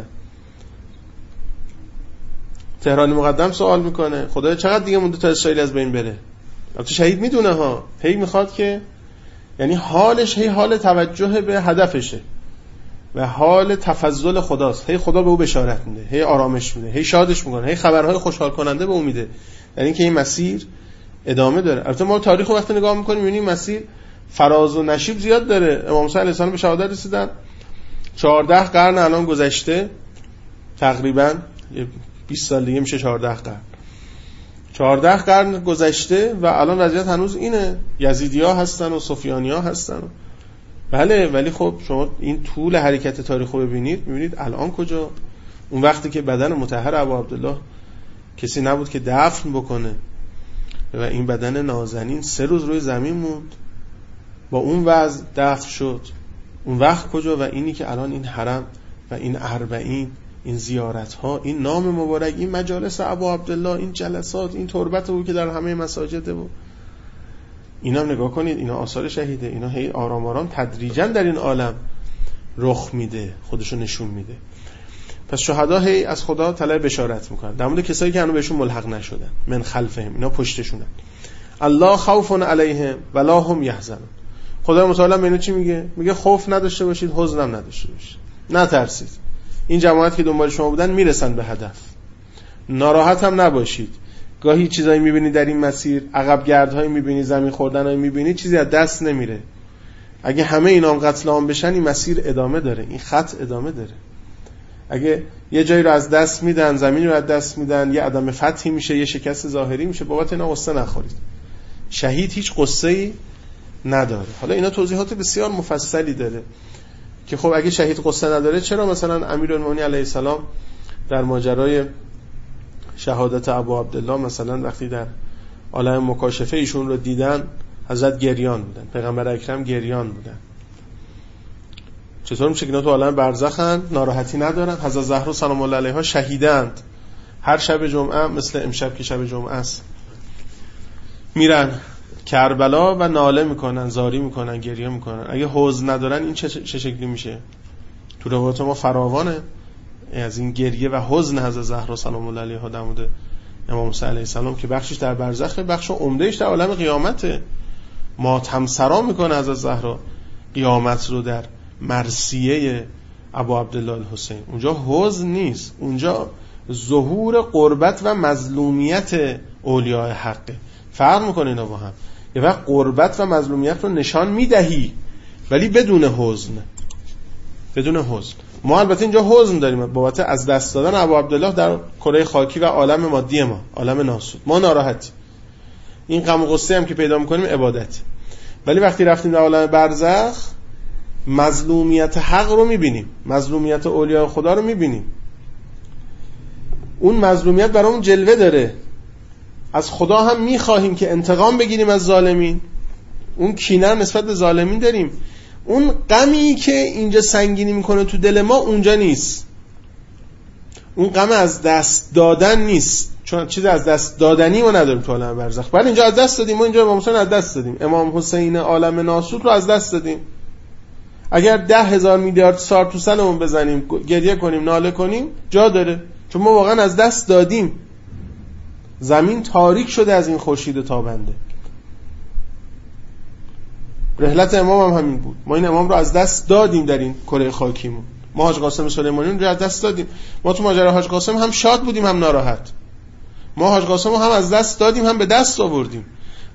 تهرانی مقدم سوال میکنه خدایا چقدر دیگه مونده تا اسرائیل از بین بره؟ البته شهید میدونه ها، هی میخواد که، یعنی حالش هی حال توجه به هدفشه و حال تفضل خداست. هی خدا به او بشارت میده، هی آرامش میده، هی شادش میکنه، هی خبرهای خوشحال کننده به او میده، یعنی که این مسیر ادامه داره. البته ما تاریخ وقتی نگاه میکنیم میبینیم مسیر فراز و نشیب زیاد داره. امام موسی علیه السلام به شهادت رسیدن، چهارده قرن الان گذشته، تقریبا بیست سال دیگه میشه چهارده قرن. چهارده قرن گذشته و الان وضعیت هنوز اینه. یزیدی‌ها هستن و سفیانی‌ها هستن. بله، ولی خب شما این طول حرکت تاریخ رو ببینید، میبینید الان کجا؟ اون وقتی که بدن مطهر ابا عبدالله کسی نبود که دفن بکنه و این بدن نازنین سه روز روی زمین موند، با اون وضع دفن شد. اون وقت کجا؟ و اینی که الان این حرم و این اربعین، این زیارت ها، این نام مبارک، این مجالس ابا عبدالله، این جلسات، این تربت او که در همه مساجد بود، اینا هم نگاه کنید، اینا آثار شهیده. اینا هی آرام آرام تدریجا در این عالم رخ میده، خودشو نشون میده. پس شهدا هی از خدا طلب بشارت میکنن در مورد کسایی که هنوز بهشون ملحق نشدن. من خلفهم، اینا پشتشونن. الله خوف علیهم ولا هم یحزنون. خدا متعال به اینا چی میگه؟ میگه خوف نداشته باشید، حزن هم نداشته باشید، نترسید. این جماعت که دنبال شما بودن میرسن به هدف. ناراحت هم نباشید. گاهی چیزایی میبینید در این مسیر، عقب گردهایی میبینید، زمین خوردنایی میبینید، چیزی از دست نمیره. اگه همه اینا هم قتل عام بشن، این مسیر ادامه داره، این خط ادامه داره. اگه یه جایی رو از دست میدن، زمین رو از دست میدن، یه عدم فتحی میشه، یه شکست ظاهری میشه، بابت اینا قصه نخورید. شهید هیچ قصه‌ای نداره. حالا اینا توضیحات بسیار مفصلی داره که خب اگه شهید قصه نداره، چرا مثلا امیرالمومنین علیه السلام در ماجرای شهادت ابو عبدالله مثلا وقتی در عالم مکاشفه ایشون رو دیدن، حضرت گریان بودن، پیغمبر اکرم گریان بودن. چطور میشه که اینا تو عالم برزخن، ناراحتی ندارن؟ حضرت زهرا سلام الله علیها شهیدند. هر شب جمعه مثل امشب که شب جمعه است میرن کربلا و ناله میکنن، زاری میکنن، گریه میکنن. اگه حزن ندارن این چه, چه شکلی میشه؟ تو روایات ما فراوانه از این گریه و حزن حضرت زهرا سلام الله علیها در مورد امام موسی علیه السلام که بخشش در برزخه، بخش عمدهش در عالم قیامته. ماتم سرا میکنه حضرت زهرا قیامت رو در مرثیه ابو عبدالله الحسین. اونجا حزن نیست، اونجا ظهور قربت و مظلومیت اولیاء حقه. فرق میکنه اینا با هم. یه وقت قربت و مظلومیت رو نشان میدهی ولی بدون حزن، بدون حزن. ما البته اینجا حزن داریم بابت از دست دادن ابو عبدالله در کره خاکی و عالم مادی ما، عالم ناسود. ما ناراحتی، این غم و غصه هم که پیدا میکنیم عبادت. ولی وقتی رفتیم در عالم برزخ، مظلومیت حق رو میبینیم، مظلومیت اولیاء خدا رو میبینیم. اون مظلومیت برامون جلوه داره. از خدا هم میخواهیم که انتقام بگیریم از ظالمین. اون کینه نسبت به ظالمین داریم. اون غمی که اینجا سنگینی میکنه تو دل ما اونجا نیست. اون غم از دست دادن نیست، چون چیز از دست دادنی ما نداریم تو عالم برزخ. ولی اینجا از دست دادیم. ما اینجا امام حسین از دست دادیم، امام حسین عالم ناسود رو از دست دادیم. اگر ده هزار میلیارد سال تو سرمون بزنیم، گریه کنیم، ناله کنیم، جا داره، چون ما واقعا از دست دادیم. زمین تاریک شده از این خورشید تابنده. رحلت امام هم همین بود. ما این امام رو از دست دادیم در این کره خاکیمون. ما حاج قاسم سلیمانی رو از دست دادیم. ما تو ماجرای حاج قاسم هم شاد بودیم هم ناراحت. ما حاج قاسم رو هم از دست دادیم هم به دست آوردیم.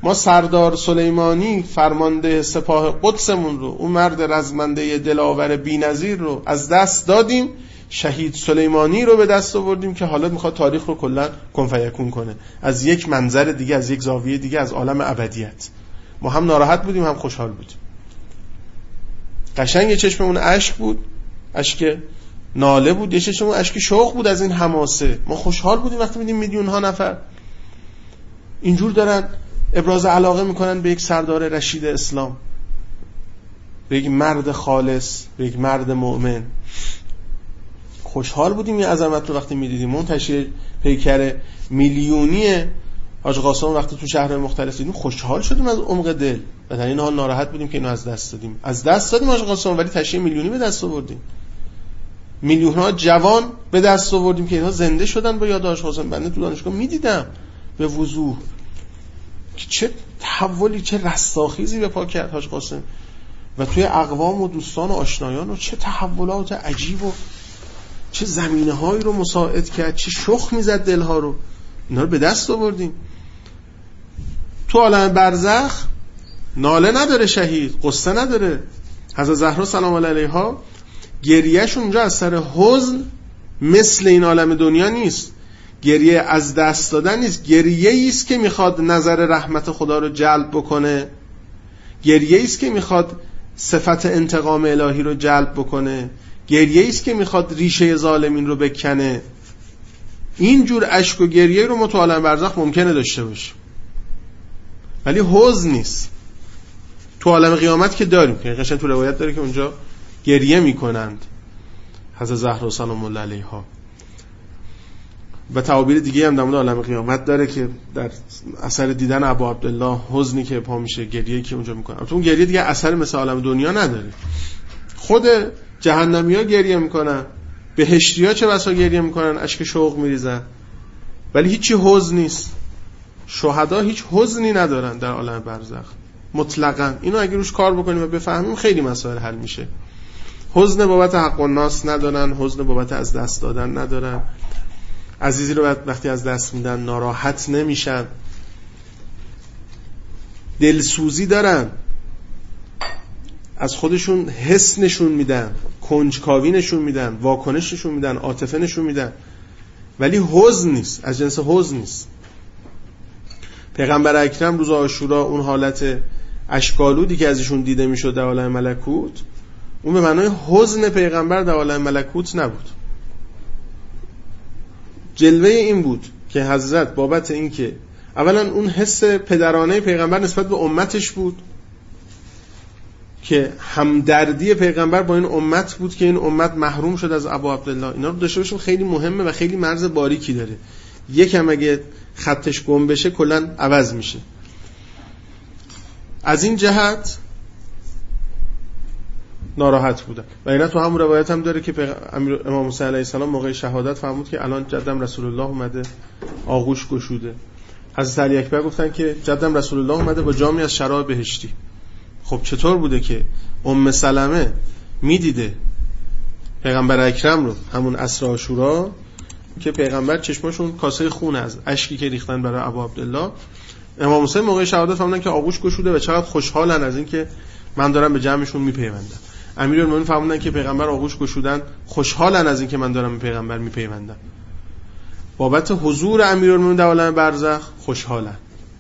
ما سردار سلیمانی فرمانده سپاه قدسمون رو، اون مرد رزمنده دلاور بی‌نظیر رو از دست دادیم، شهید سلیمانی رو به دست آوردیم که حالا میخواد تاریخ رو کلا کن فیکون کنه از یک منظر دیگه، از یک زاویه دیگه، از عالم ابدیت. ما هم ناراحت بودیم هم خوشحال بودیم. قشنگ یه چشممون اشک بود، اشک ناله بود، یه چشممون اشک شوق بود از این حماسه. ما خوشحال بودیم وقتی میدیم میلیون ها نفر اینجور دارن ابراز علاقه میکنن به یک سردار رشید اسلام، به یک مرد خالص، به یک مرد مؤمن. خوشحال بودیم این عظمت رو وقتی میدیدیم. منتشر پیکر میلیونی حاج قاسم وقتی تو شهرهای مختلف دیدیم خوشحال شدیم از عمق دل، و در این حال ناراحت بودیم که اینو از دست دادیم. از دست دادیم حاج قاسم، ولی تشییع میلیونی به دست آوردیم. میلیون ها جوان به دست آوردیم که اینها زنده شدن با یاد حاج قاسم. بنده تو دانشگاه میدیدم به وضوح که چه تحولی، چه رستاخیزی به پا کرد حاج قاسم و توی اقوام و دوستان و آشنایان و چه تحولات عجیب و چه زمینه هایی رو مساعد کرد، چه شخ میزد دلها رو. اینا رو به دست آوردیم. تو عالم برزخ ناله نداره شهید، قصه نداره. حضرت زهرا سلام الله علیها گریهشون اونجا از سر حزن مثل این عالم دنیا نیست. گریه از دست دادن نیست، گریه ایست که میخواد نظر رحمت خدا رو جلب بکنه، گریه ایست که میخواد صفت انتقام الهی رو جلب بکنه، گریه ایست که میخواد ریشه ظالمین رو بکنه. این جور اشک و گریه رو ما تو عالم برزخ ممکنه داشته باشیم، ولی حزن نیست. تو عالم قیامت که داریم، که قشنگ تو روایت داره که اونجا گریه میکنند حضرت زهرا سلام الله علیها. و تعابیر دیگه هم در مورد عالم قیامت داره که در اثر دیدن ابا عبدالله حزنی که پا میشه، گریه‌ای که اونجا میکنن. تو اون گریه دیگه اثر مثل عالم دنیا نداره. خود جهنمیا گریه میکنن، بهشتیا چه بسا گریه میکنن، اشک شوق میریزن، ولی هیچی حزن نیست. شهدا هیچ حزنی ندارن در عالم برزخ مطلقاً. اینو اگه روش کار بکنیم و بفهمیم خیلی مسائل حل میشه. حزن بابت حق و ناس ندارن، حزن بابت از دست دادن ندارن، عزیزی رو وقتی از دست میدن ناراحت نمیشن، دلسوزی دارن، از خودشون حس نشون میدن، کنجکاوی نشون میدن، واکنش نشون میدن، عاطفه نشون میدن، ولی حزن نیست، از جنس حزن نیست. پیغمبر اکرم روز عاشورا اون حالت اشکالودی که ازشون دیده میشد در عالم ملکوت، اون به معنای حزن پیغمبر در عالم ملکوت نبود. جلوه این بود که حضرت بابت این که اولا اون حس پدرانه پیغمبر نسبت به امتش بود که همدردی پیغمبر با این امت بود که این امت محروم شد از ابا عبدالله. اینا رو داشته باشیم، خیلی مهمه و خیلی مرز باریکی داره. یکم اگه خطش گم بشه کلاً عوض میشه. از این جهت ناراحت بودن. و اینا تو همون روایت هم داره که امام حسین علیه السلام موقع شهادت فرمود که الان جدم رسول الله اومده آغوش گشوده. حضرت علی اکبر گفتن که جدم رسول الله اومده با جامی از شراب بهشتی. خب چطور بوده که ام سلمه میدیده پیغمبر اکرم رو همون عصر عاشورا که پیغمبر چشماشون کاسه خون از اشکی که ریختن برای ابو عبدالله، امام حسین موقع شهادت فرمودن که آغوش گشوده و چقدر خوشحالن از این که من دارم به جمعشون میپیوندم. امیرالمومنین فرمودن که پیغمبر آغوش گشودن، خوشحالن از این که من دارم به پیغمبر میپیوندم. بابت حضور امیرالمومنین در عالم برزخ خوشحالن،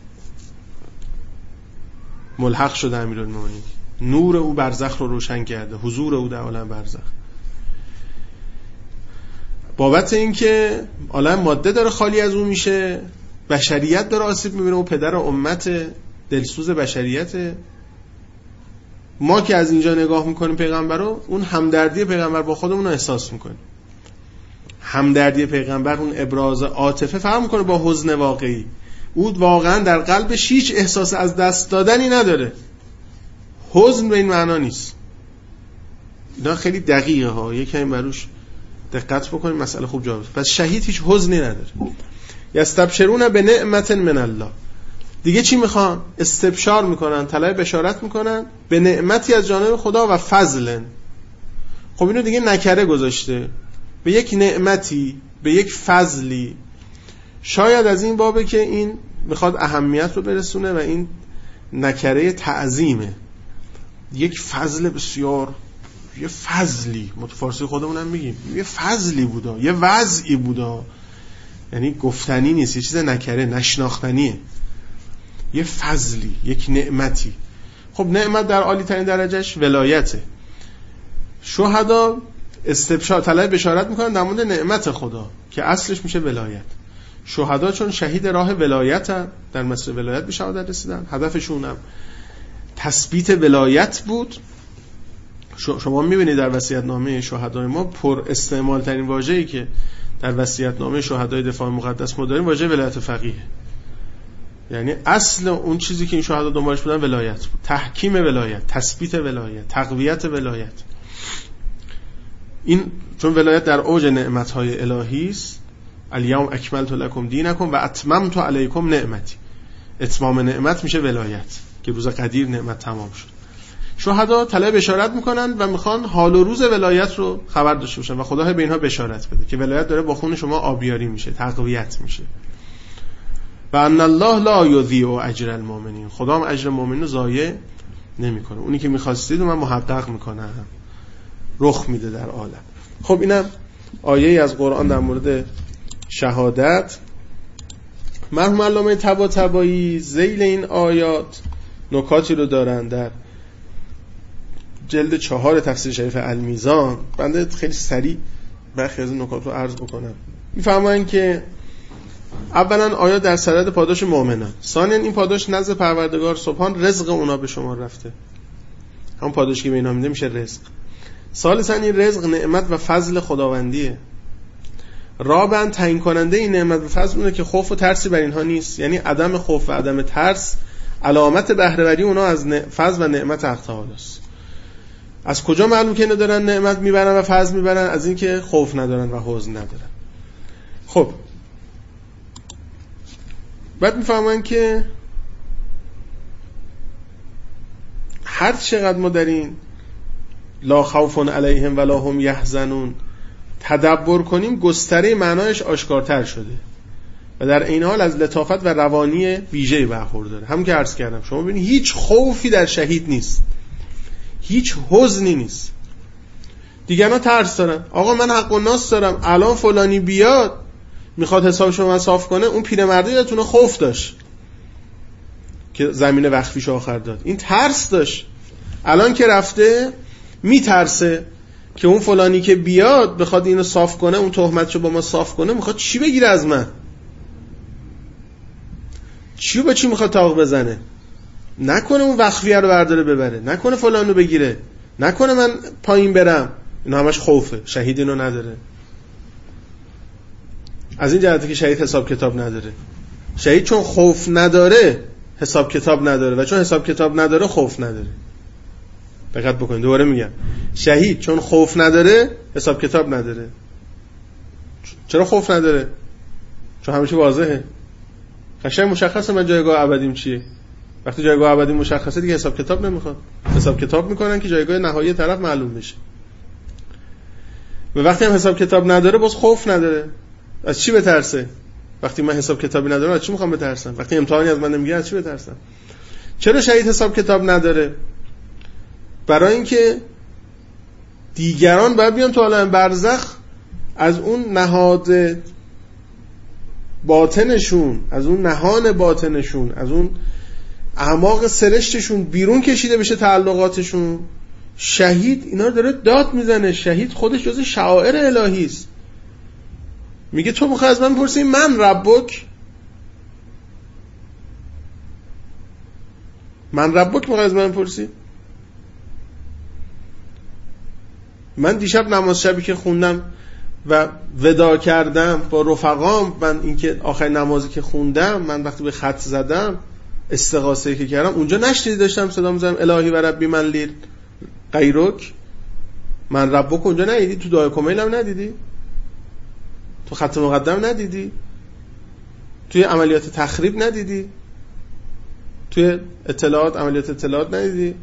ملحق شده امیرالمومنین، نور او برزخ رو روشن کرده، حضور او در عالم برزخ. بابت این که عالم ماده داره خالی از اون میشه، بشریت داره آسیب میبینه، و پدر امت دلسوز بشریت. ما که از اینجا نگاه میکنیم پیغمبر رو، اون همدردی پیغمبر با خودمون رو احساس میکنیم. همدردی پیغمبر اون ابراز عاطفه فرق میکنه با حزن واقعی. او واقعا در قلبش هیچ احساس از دست دادنی نداره. حزن به این معنا نیست. اینا خیلی دقیقه ها، یکم بروش دقت بکنیم مسئله خوب جواب. پس شهید هیچ حزنی نداره. یستبشرون به نعمت من الله. دیگه چی میخوان؟ استبشار میکنن، طلب بشارت میکنن به نعمتی از جانب خدا و فضل. خب اینو دیگه نکره گذاشته، به یک نعمتی، به یک فضلی. شاید از این بابه که این میخواد اهمیت رو برسونه و این نکره تعظیمه، یک فضل بسیار، یه فضلی، متفارسی خودمونم میگیم یه فضلی بودا، یه وضعی بودا، یعنی گفتنی نیست، یه چیز نکره، نشناختنیه، یه فضلی، یک نعمتی. خب نعمت در عالی ترین درجهش ولایته. شهدا استبشار طلب بشارت میکنن در مورد نعمت خدا که اصلش میشه ولایت. شهدا چون شهید راه ولایت در مسیر ولایت به شهادت رسیدن، هدفشون هم تثبیت ولایت بود. شما میبینید در وصیت‌نامه شهدای ما پر استعمال ترین واژه‌ای که در وصیت‌نامه شهدای دفاع مقدس ما داریم واژه ولایت فقیه. یعنی اصل اون چیزی که این شهدا دنبالش بودن ولایت بود، تحکیم ولایت، تثبیت ولایت، تقویت ولایت. این چون ولایت در اوج نعمت‌های الهی است، الیوم اکملت لکم دینکم و اتممت علیکم نعمتی. اتمام نعمت میشه ولایت که روز قدیر نعمت تمام شد. شهدا طلب بشارت میکنن و میخوان حال و روز ولایت رو خبر داشته باشن و خدا به اینها بشارت بده که ولایت داره با خون شما آبیاری میشه، تقویت میشه. و ان الله لا یضیع اجر المؤمنین، خدا هم اجر مؤمنین رو ضایع نمیکنه. اونی که میخواستید من محقق میکنم، رخ میده در عالم. خب اینم آیه‌ای از قرآن در مورد شهادت. مرحوم علامه طباطبایی ذیل این آیات نکاتی رو دارن در جلد چهار تفسیر شریف المیزان. بنده خیلی سریع برخی از این نکات رو عرض بکنم. میفهمن که اولا آیات در سرد پاداش مؤمنان، ثانیا این پاداش نزد پروردگار سبحان رزق اونا به شما رفته، همون پاداشی که به اینا میده میشه رزق. ثالثا این رزق نعمت و فضل خداوندیه. رابعا تعیین کننده این نعمت و فضل اونه که خوف و ترسی بر اینها نیست، یعنی عدم خوف و عدم ترس علامت بهره‌وری اونا از فضل و نعمت حق تعالی است. از کجا معلوم که اینا دارن نعمت میبرن و فضل میبرن؟ از این که خوف ندارن و حزن ندارن. خب بعد میفهمن که هر چقدر ما در این لا خوف علیهم ولا هم یحزنون تدبر کنیم، گستره معنایش آشکارتر شده و در این حال از لطافت و روانی ویژه‌ای برخورداره. هم که عرض کردم شما ببینید هیچ خوفی در شهید نیست، هیچ حزنی نیست. دیگران ترس دارن، آقا من حق الناس دارم، الان فلانی بیاد میخواد حساب شما صاف کنه، اون پیرمرده یادتونه خوف داشت که زمین وقفیش آخر داد، این ترس داشت. الان که رفته میترسه که اون فلانی که بیاد بخواد اینو صاف کنه، اون تهمتشو با ما صاف کنه، میخواد چی بگیره از من، چیو به چی میخواد تاق بزنه، نکنه اون وقفیه رو برداره ببره، نکنه فلانو بگیره، نکنه من پایین برم. اینا همش خوفه. شهید اینو نداره. از این جهته که شهید حساب کتاب نداره. شهید چون خوف نداره حساب کتاب نداره و چون حساب کتاب نداره خوف نداره. دقت بکنید، دوباره میگم، شهید چون خوف نداره حساب کتاب نداره. چرا خوف نداره؟ چون همیشه واضحه، قشنگ مشخصه من جایگاه ابدیم چیه. وقتی جایگاه ابدی مشخصه دیگه حساب کتاب نمیخواد. حساب کتاب میکنن که جایگاه نهایی طرف معلوم بشه. و وقتی هم حساب کتاب نداره باز خوف نداره. از چی بترسه؟ وقتی من حساب کتابی ندارم از چی میخوام بترسم؟ وقتی امتحانی از من نمیگیره از چی بترسم؟ چرا شهید حساب کتاب نداره؟ برای اینکه دیگران باید بیان تو عالم برزخ از اون نهاد باطنشون، از اون نهان باطنشون، از اون اعماق سرشتشون بیرون کشیده بشه تعلقاتشون. شهید اینا رو داره داد میزنه. شهید خودش جز شعائر الهی است. میگه تو میخوای از من بپرسی من ربک؟ من ربک میخوای از من بپرسی؟ من دیشب نماز شبی که خوندم و ودا کردم با رفقام، من اینکه آخر نمازی که خوندم، من وقتی به خط زدم استغاثه که کردم، اونجا نشنیدی داشتم صدا می‌زدم الهی و ربی من لیل غیرک؟ من ربک اونجا ندیدی؟ تو دعای کمیل هم ندیدی؟ تو خط مقدم ندیدی؟ توی عملیات تخریب ندیدی؟ توی اطلاعات عملیات اطلاعات ندیدی؟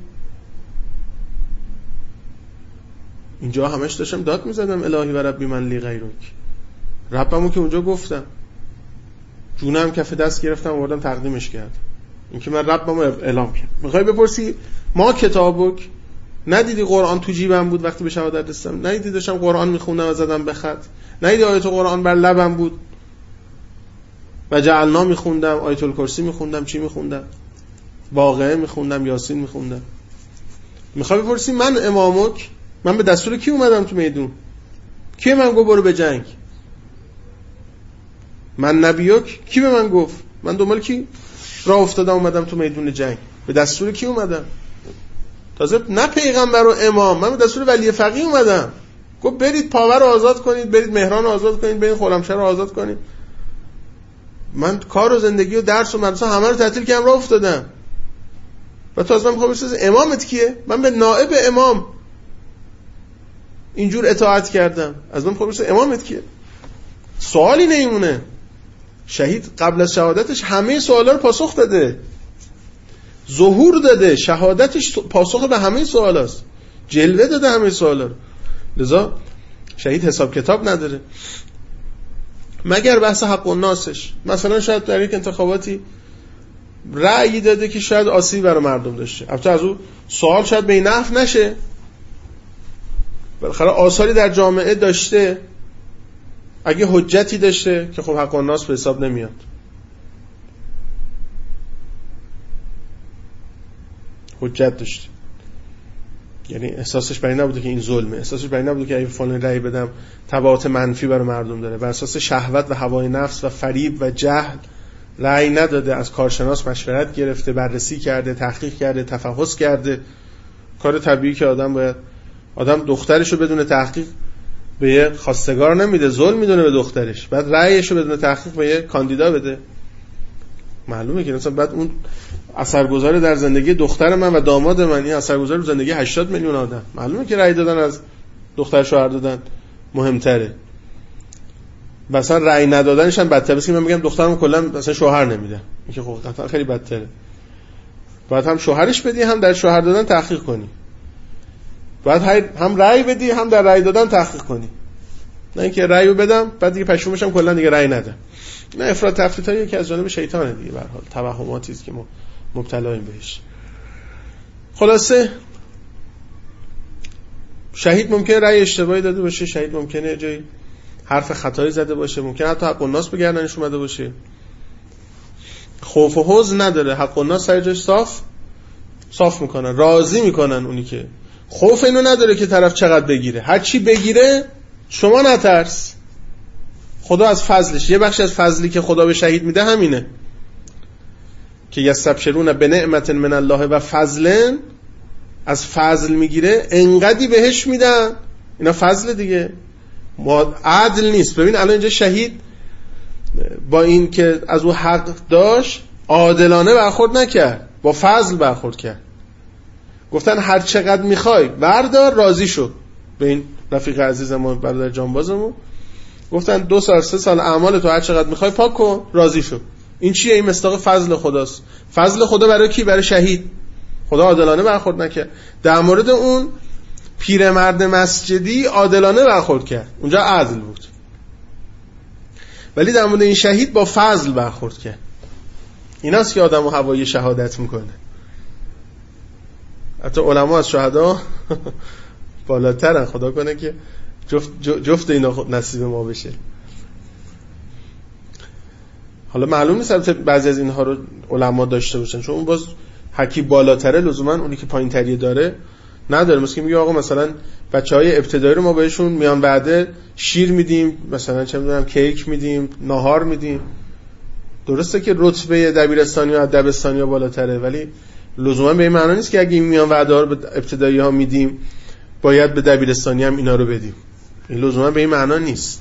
اینجا همش داشتم داد میزدم الهی و ربی من لی غیرک. ربمو که اونجا گفتم. جونم کف دست گرفتم آوردم تقدیمش کردم، اینکه من ربمو اعلام کردم. میخوای بپرسی ما کتابک ندیدی قرآن تو جیبم بود وقتی به شهادت رسیدم؟ ندیدی داشتم قرآن میخوندم و زدم به خط؟ ندیدی آیت قرآن بر لبم بود و جعلنا میخوندم، آیت الکرسی میخوندم، چی میخوندم، واقعه میخوندم، یاسین میخوندم؟ میخوای بپرسی من امامک من به دستور کی اومدم تو میدون؟ کی من گفت برو به جنگ؟ من نبیک کی به من گفت؟ من دنبال کی راه افتادم اومدم تو میدون جنگ؟ به دستور کی اومدم؟ تازه نه پیغمبر و امام، من به دستور ولی فقیه اومدم. گفت برید پاور رو آزاد کنید، برید مهران رو آزاد کنید، برید خرمشهر رو آزاد کنید. من کار و زندگی و درس و مدرسه همه رو تعطیل کردم راه افتادم. و تو از من میخوای بپرسی امامت کیه؟ من به نائب امام اینجور اطاعت کردم. از من میخوای بپرسی امامت کیه؟ سوالی نمیمونه. شهید قبل از شهادتش همه سوالا رو پاسخ داده، ظهور داده، شهادتش پاسخ به همه سوالاست، جلوه داده همه سوالا رو. لذا شهید حساب کتاب نداره مگر بحث حق و ناسش. مثلا شاید در یک انتخاباتی رأیی داده که شاید آسیبی برای مردم داشته، البته از اون سوال شاید به این نحو نشه، بالاخره آثاری در جامعه داشته، اگه حجتی داشته که خب حق و ناس به حساب نمیاد. حجت داشته، یعنی احساسش برای نبوده که این ظلمه، احساسش برای نبوده که اگه فلان رأی بدم تبعات منفی برای مردم داره، بر اساس شهوت و هوای نفس و فریب و جهل رأی نداده، از کارشناس مشورت گرفته، بررسی کرده، تحقیق کرده، تفحص کرده. کار طبیعی که آدم باید آدم دخترشو بدون تحقیق به یه خواستگار نمیده، ظلم میدونه به دخترش، بعد رأیشو بدون تحقیق به یه کاندیدا بده. معلومه که مثلا بعد اون اثرگذار در زندگی دختر من و داماد من، این اثرگذار رو زندگی هشتاد میلیون آدم. معلومه که رأی دادن از دختر شوهر دادن مهمتره. مثلا رأی ندادنش هم بدتره. بس من میگم دخترم کلا مثلا شوهر نمیده، این که خب قطعا خیلی بدتره. بعد هم شوهرش بدی، هم در شوهر دادن تحقیق کنی. بعد هم رأی بدی، هم در رأی دادن تحقیق کنی. نه اینکه رأیو بدم بعد دیگه پشیمونش هم کلا دیگه رأی ندم. نه، افراط تفریط هایی که از جانب شیطانه دیگه، به هر حال توهماتی است که ما مبتلاییم بهش. خلاصه شهید ممکنه رأی اشتباهی داده باشه، شهید ممکنه جای حرف خطایی زده باشه، ممکنه حتی حق الناس به گردنش اومده باشه. خوف و حزن نداره، حق الناس سر جاش صاف صاف میکنن، راضی میکنن اونی که خوف اینو نداره که طرف چقدر بگیره، هر چی بگیره شما نترس. خدا از فضلش، یه بخش از فضلی که خدا به شهید میده همینه که یستبشرون بنعمت من الله و فضل، از فضل میگیره، انقدی بهش میدن، اینا فضل دیگه، عدل نیست. ببین الان اینجا شهید با این که از او حق داشت عادلانه برخورد نکرد، با فضل برخورد کرد. گفتن هر چقدر میخوای بردار، راضی شو. به این رفیق عزیزمون برادر جانبازمون گفتن دو سال سه سال اعمال تو هر چقدر میخوای پاک کن، راضی شو. این چیه؟ این مصداق فضل خداست. فضل خدا برای کی؟ برای شهید. خدا عادلانه برخورد نکرد. در مورد اون پیرمرد مسجدی عادلانه برخورد کرد، اونجا عدل بود. ولی در مورد این شهید با فضل برخورد کرد. ایناست که آدمو هوای شهادت میکنه. حتی علما از شهدا بالاترن. خدا کنه که جفت, جفت اینا نصیب ما بشه. حالا معلوم نیست البته بعضی از اینها رو علما داشته باشن، چون اون باز حکی بالاتره لزوما اونی که پایین تریه داره نداره. مثلا میگه آقا مثلا بچهای ابتدایی رو ما بهشون میان وعده شیر میدیم، مثلا چه میدونم کیک میدیم، ناهار میدیم. درسته که رتبه دبیرستانی و دبستانی ها بالاتره، ولی لزوما به این معنی نیست که اگه این میان وعده ها رو به ابتدایی ها میدیم باید به دبیرستانی هم اینا رو بدیم. این لزوما به این معنی نیست.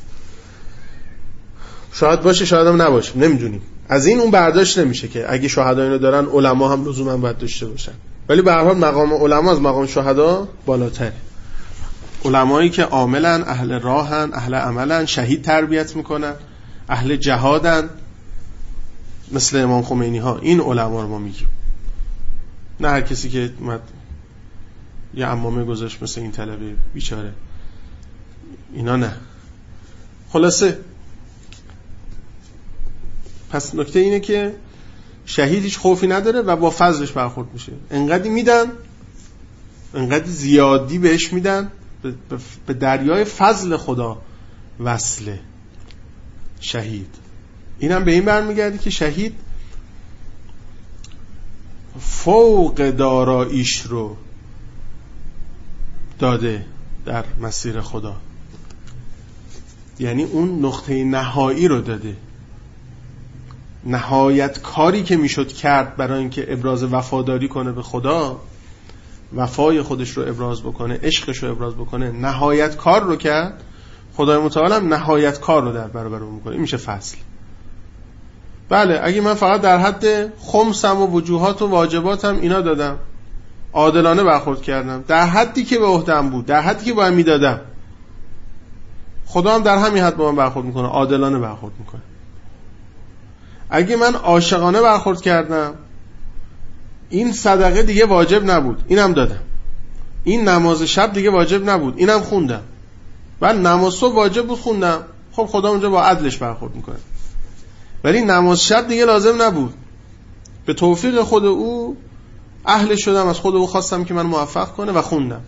شاید باشه شاید هم نباشه، نمیدونیم. از این اون برداشت نمیشه که اگه شهدا اینو دارن علما هم لزوما باید داشته باشن. ولی به هر حال مقام علما از مقام شهدا بالاتره. علمایی که عاملن، اهل راهن، اهل عملن، شهید تربیت میکنن، اهل جهادن، مثل امام خمینی ها. این علما رو ما میگیم، نه هر کسی که اومد یه عمامه گذاشت مثل این طلبه بیچاره. اینا نه. خلاصه پس نکته اینه که شهید هیچ خوفی نداره و با فضلش برخورد میشه. انقدی میدن، انقدی زیادی بهش میدن، به دریای فضل خدا وصله شهید. اینم به این برمیگرده که شهید فوق داراییش رو داده در مسیر خدا، یعنی اون نقطه نهایی رو داده. نهایت کاری که میشد کرد برای اینکه ابراز وفاداری کنه به خدا، وفای خودش رو ابراز بکنه، عشقش رو ابراز بکنه، نهایت کار رو کرد. خدای متعال هم نهایت کار رو در برابر اون میکنه. این میشه فضل. بله اگه من فقط در حد خمسم و وجوهات و واجباتم اینا دادم، عادلانه برخورد کردم در حدی که به عهده‌ام بود، در حدی که باید میدادم، خدا هم در همین حد با من برخورد میکنه، عادلانه برخورد میکنه. اگه من عاشقانه برخورد کردم، این صدقه دیگه واجب نبود، اینم دادم. این نماز شب دیگه واجب نبود، اینم خوندم. بعد نماز صبح واجب بود، خوندم. خب خدا اونجا با عدلش برخورد میکنه. ولی نماز شب دیگه لازم نبود، به توفیق خود او اهلش شدم، از خود او خواستم که من موفق کنه و خوندم.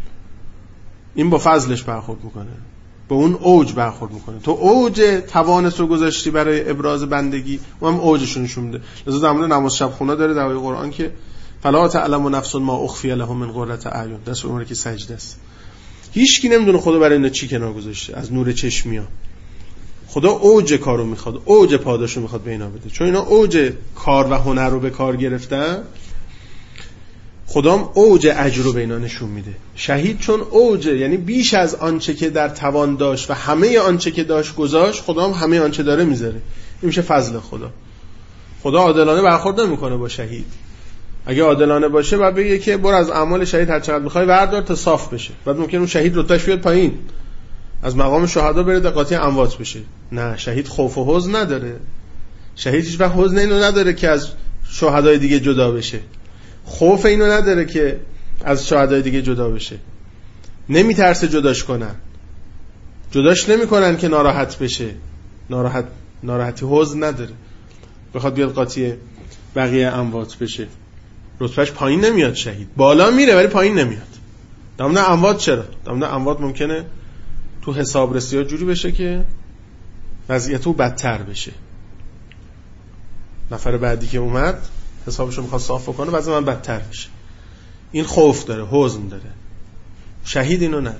این با فضلش برخورد میکنه، به اون اوج برخورد میکنه. تو اوج توانت رو گذاشتی برای ابراز بندگی، اونم اوجش رو نشون میده. لذا در مورد نماز شب خونا داره در آیه قرآن که فلا تعلم نفس ما اخفی لهم من قرة اعین، دست اون که سجده است. هیچ کی نمیدونه خدا برای اینا چی کنار گذاشته از نور چشمیا. خدا اوج کارو میخواد، اوج پاداشو میخواد به اینا بده، چون اینا اوج کار و هنر رو به کار گرفتن. خدا هم اوج اجر رو به اینا نشون میده. شهید چون اوج، یعنی بیش از آنچه که در توان داشت و همه آنچه که داشت گذاشت، خدا هم همه آنچه داره میذاره. این میشه فضل خدا. خدا عادلانه برخورد نمیکنه با شهید. اگه عادلانه باشه بعد بگه که برو از اعمال شهید هر چقدر میخوای بردار تا صاف بشه، بعد ممکن اون شهید رتبهش بیاد پایین، از مقام شهدا بره در قاطی اموات بشه. نه، شهید خوف و حزن نداره. شهید هیچ وقت حزن اینو نداره که از شهدای دیگه جدا بشه، خوف اینو نداره که از شهدای دیگه جدا بشه، نمیترسه جداش کنن، جداش نمیکنن که ناراحت بشه، ناراحت ناراحتی حزن نداره بخواد بیاد قاطی بقیه اموات بشه. رتبهش پایین نمیاد، شهید بالا میره ولی پایین نمیاد. دامن اموات چرا؟ دامن اموات ممکنه تو حسابرسی ها جوری بشه که وضعیت او بدتر بشه. نفر بعدی که اومد حسابشو میخواد صاف کنه، وضع من بدتر بشه. این خوف داره، حزن داره. شهید اینو نداره.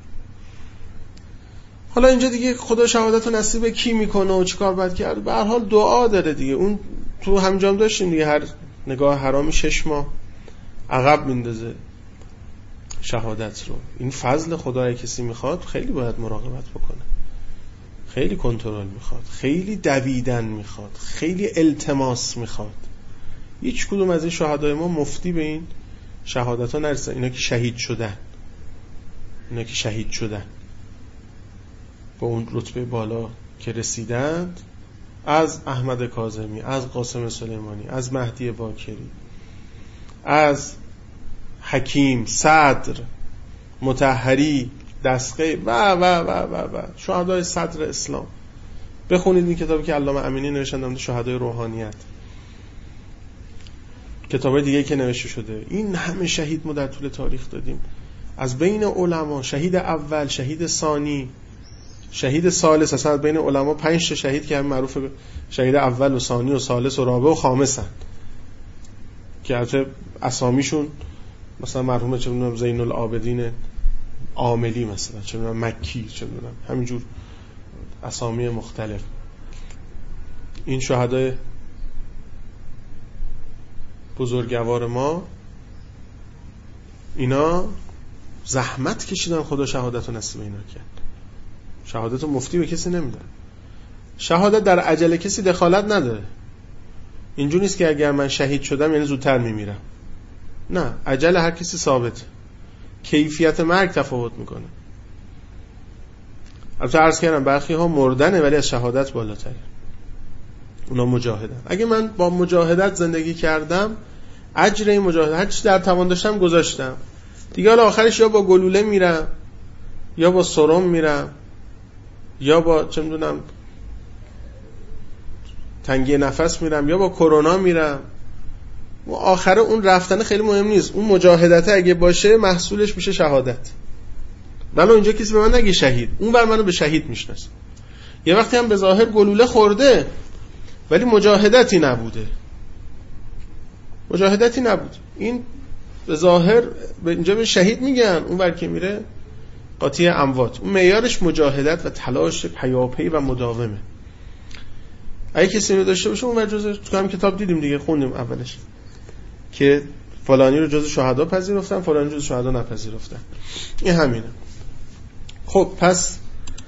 حالا اینجا دیگه خدا شهادت رو نصیب کی میکنه و چیکار باید کرد؟ به هر حال دعا داره دیگه. اون تو همینجام داشتیم دیگه، هر نگاه حرامی شش ماه عقب میندازه شهادت رو. این فضل خدای کسی میخواد خیلی باید مراقبت بکنه، خیلی کنترل میخواد، خیلی دویدن میخواد، خیلی التماس میخواد. هیچ کدوم از این شهدای ما مفتی به این شهادت ها نرسن. اینا که شهید شدن، اینا که شهید شدن با اون رتبه بالا که رسیدند، از احمد کاظمی، از قاسم سلیمانی، از مهدی باکری، از حکیم، صدر، مطهری، دستقی و و و و و شهدای صدر اسلام. بخونید این کتابی که علامه امینی نوشتن در مورد شهدای روحانیت، کتابای دیگه که نوشته شده. این همه شهید ما در طول تاریخ دادیم، از بین علما، شهید اول، شهید ثانی، شهید ثالث. اصلا بین علما پنج تا شهید که هم معروف شهید اول و ثانی و ثالث و رابع و خامسن، که البته اسامیشون مثلا مرحوم چه میدونم زین العابدین عاملی، مثلا چه میدونم مکی، چه میدونم همینجور اسامی مختلف. این شهدای بزرگوار ما، اینا زحمت کشیدن، خدا شهادت رو نصیب اینا کرد. شهادت رو مفتی به کسی نمیدن. شهادت در عجله کسی دخالت نداره. اینجور نیست که اگر من شهید شدم یعنی زودتر میمیرم. نه، عجله هر کسی ثابت. کیفیت مرگ تفاوت میکنه. البته عرض کردم برخی ها مردنه ولی از شهادت بالاتره. اونا مجاهدن. اگه من با مجاهدت زندگی کردم، اجر این مجاهدت هر چی در توان داشتم گذاشتم دیگه. حالا آخرش یا با گلوله میرم، یا با سرم میرم، یا با چه میدونم تنگی نفس میرم یا با کرونا میرم. و آخره اون رفتن خیلی مهم نیست. اون مجاهدت اگه باشه محصولش میشه شهادت. من اینجا کسی به من نگه شهید، اون بر منو به شهید میشناسه. یه وقتی هم به ظاهر گلوله خورده ولی مجاهدتی نبوده، مجاهدتی نبود، این به ظاهر به اینجا به شهید میگن، اون بر که میره قاطی اموات. اون معیارش مجاهدت و تلاش پیاپی و مداومه. اگه کسی اینو داشته باشه اون بر جزء، تو هم کتاب دیدیم دیگه، خوندیم اولش که فلانی رو جزء شهدا پذیرفتن، فلانی جزء شهدا نپذیرفتن. این همینه. خب پس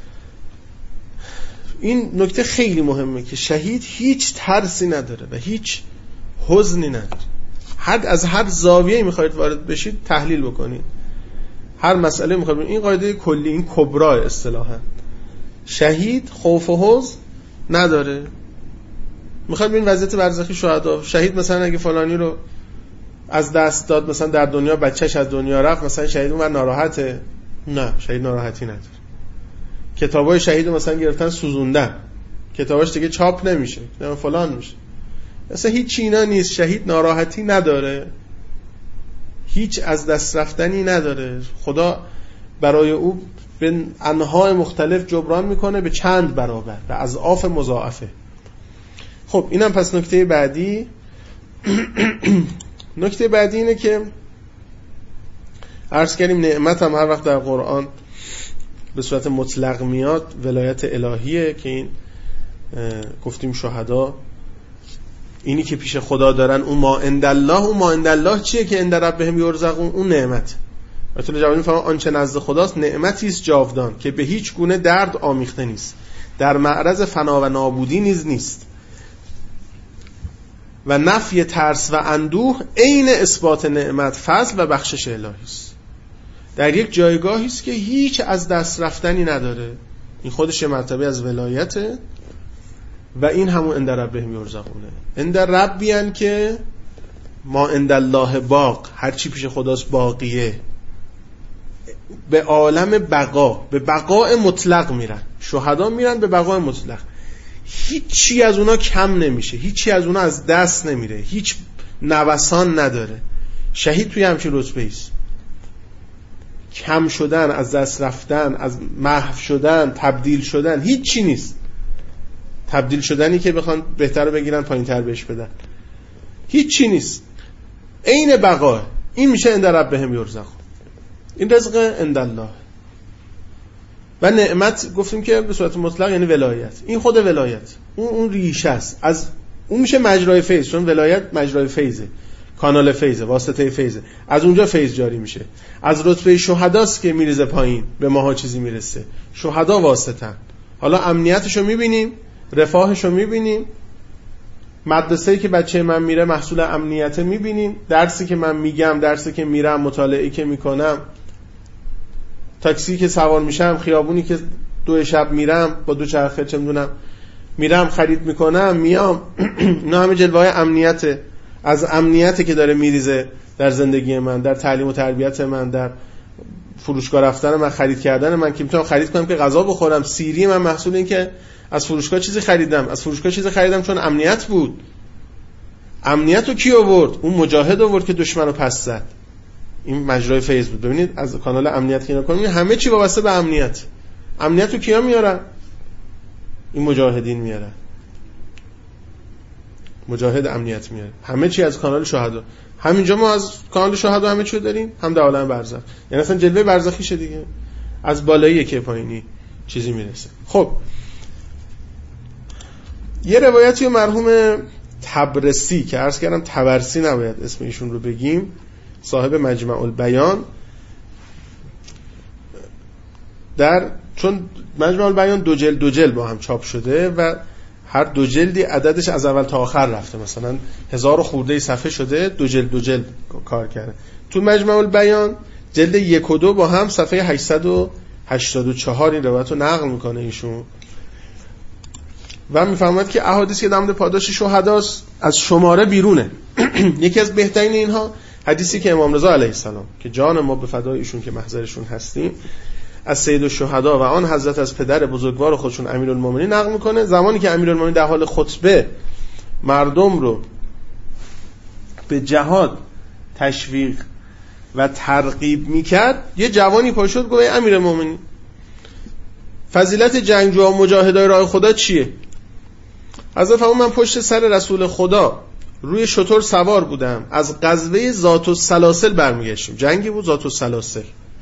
این نکته خیلی مهمه که شهید هیچ ترسی نداره و هیچ حزنی نداره. حد از هر زاویه‌ای میخواید وارد بشید تحلیل بکنید، هر مسئله میخواید. این قاعده کلی، این کبرا اصطلاحاً، شهید خوف و حزن نداره. میخواید ببین وضعیت برزخی شهدا، شهید مثلا اگه فلانی رو از دست داد، مثلا در دنیا بچهش از دنیا رفت، مثلا شهید اون ناراحته؟ نه، شهید ناراحتی نداره. کتابای شهید مثلا گرفتن سوزوندن، کتاباش دیگه چاپ نمیشه، نه فلان میشه، مثلا هیچ اینا نیست. شهید ناراحتی نداره، هیچ از دست رفتنی نداره. خدا برای او به انواع مختلف جبران میکنه به چند برابر، به اضعاف مضاعفه. خب اینم پس نکته بعدی. نکته بعدی اینه که عرض کردیم نعمت هم هر وقت در قرآن به صورت مطلق میاد ولایت الهیه، که این گفتیم شهدا اینی که پیش خدا دارن، اون ما عند الله. اون ما عند الله چیه؟ که عند ربهم یرزقون، اون نعمت. مثلا جوابی میفهمن آنچه نزد خداست نعمتی است جاودان که به هیچ گونه درد آمیخته نیست، در معرض فنا و نابودی نیز نیست و نفی ترس و اندوه عین اثبات نعمت، فضل و بخشش الهی است. در یک جایگاهی است که هیچ از دست رفتنی نداره. این خودش یه مرتبه از ولایته و این همون عند ربهم یرزقونه. عند ربیان که ما عند الله باق، هر چی پیش خداست باقیه. به عالم بقا، به بقاء مطلق میرن. شهدا میرن به بقاء مطلق، هیچی از اونا کم نمیشه، هیچی از اونا از دست نمیره، هیچ نوسان نداره. شهید توی همچین رتبه ایست. کم شدن، از دست رفتن، از محو شدن، تبدیل شدن هیچی نیست. تبدیل شدنی که بخوان بهتر رو بگیرن پایین تر بهش بدن، هیچی نیست. عین بقا. این میشه عند ربهم یرزقون. این رزق عند الله. و نعمت گفتیم که به صورت مطلق یعنی ولایت. این خود ولایت، اون اون ریشه است. از اون میشه مجرای فیض، چون ولایت مجرای فیضه، کانال فیضه، واسطه فیضه. از اونجا فیض جاری میشه. از رتبه شهداست که میریزه پایین، به ماها چیزی میرسه. شهدا واسطن. حالا امنیتشو میبینیم، رفاهشو میبینیم، مدرسه‌ای که بچه من میره محصول امنیته میبینیم، درسی که من میگم، درسی که میرم، مطالعه‌ای که میکنم، تاکسی که سوار میشم، خیابونی که دو شب میرم با دو چرخه چه میدونم میرم خرید میکنم میام، اینا همه جلوه‌های امنیته. از امنیته که داره میریزه در زندگی من، در تعلیم و تربیت من، در فروشگاه رفتن من، خرید کردن من، که میتونم خرید کنم که غذا بخورم. سیری من محصول این که از فروشگاه چیزی خریدم، از فروشگاه چیزی خریدم چون امنیت بود. امنیت رو کی آورد؟ اون مجاهد آورد که دشمن رو پس زد. این مجرای فیض بود. ببینید از کانال امنیت که اینا کنیم همه چی وابسته به امنیت. امنیت رو کیا میارن؟ این مجاهدین میارن. مجاهد امنیت میاره. همه چی از کانال شهدا. همینجا ما از کانال شهدا همه چی رو داریم، هم در عالم برزخ. یعنی اصلا جلوه برزخیشه دیگه. از بالایی که پایینی چیزی میرسه. خب یه روایتی مرحوم تبرسی که عرض کردم تبرسی نباید اسم ایشون رو بگیم، صاحب مجمع البیان، در چون مجمع البیان دو جلد دو جلد با هم چاپ شده و هر دو جلدی عددش از اول تا آخر رفته، مثلا هزار و خورده صفحه شده، دو جلد دو جلد کار کرده. تو مجمع البیان جلد یک و دو با هم صفحه هشتصد و هشتاد و چهار این روایت رو نقل میکنه ایشون و میفهمد که احادیث که در مورد پاداش شهداست از شماره بیرونه. یکی از بهترین اینها حدیثی که امام رضا علیه السلام که جان ما به فدای ایشون که محضرشون هستیم، از سید الشهدا و آن حضرت از پدر بزرگوار خودشون امیرالمومنین نقل میکنه زمانی که امیرالمومنین در حال خطبه مردم رو به جهاد تشویق و ترغیب میکرد، یه جوانی پا شد گفت امیرالمومنین فضیلت جنگجوها و مجاهدای راه خدا چیه؟ حضرت فرمود من پشت سر رسول خدا روی شتر سوار بودم، از غزوه ذات السلاسل برمیگشتیم، جنگی بود ذات السلاسل.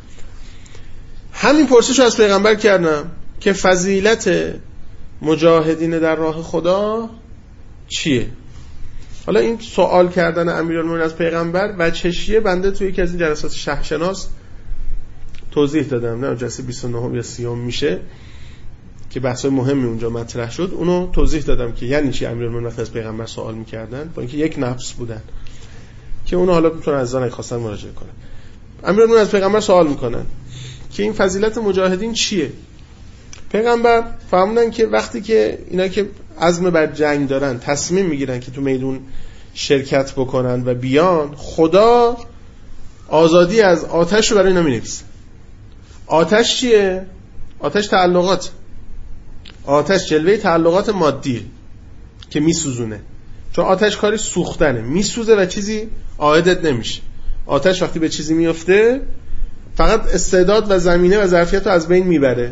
همین پرسش رو از پیغمبر کردم که فضیلت مجاهدین در راه خدا چیه؟ حالا این سوال کردن امیرالمومنین از پیغمبر و چشیه بنده توی یکی از این جلسات شهرشناس توضیح دادم، نه جلسه بیست و نه یا سی میشه که بحثای مهمی اونجا مطرح شد، اونو توضیح دادم که یعنی چی امیرالمومنین وقتی از پیغمبر سوال میکردن، با اینکه یک نفس بودن که اونو حالا میتونن از اون خواستن مراجعه کنن. امیرالمومنین از پیغمبر سوال میکنن که این فضیلت مجاهدین چیه؟ پیغمبر فرمودن که وقتی که اینا که عزم بر جنگ دارن، تصمیم میگیرن که تو میدون شرکت بکنن و بیان، خدا آزادی از آتش رو برای اینا مینویسه. آتش چیه؟ آتش تعلقات، آتش جلوه تعلقات مادیه که میسوزونه، چون آتش کاری سوختنه، میسوزه و چیزی عائدت نمیشه. آتش وقتی به چیزی میفته فقط استعداد و زمینه و ظرفیت رو از بین میبره،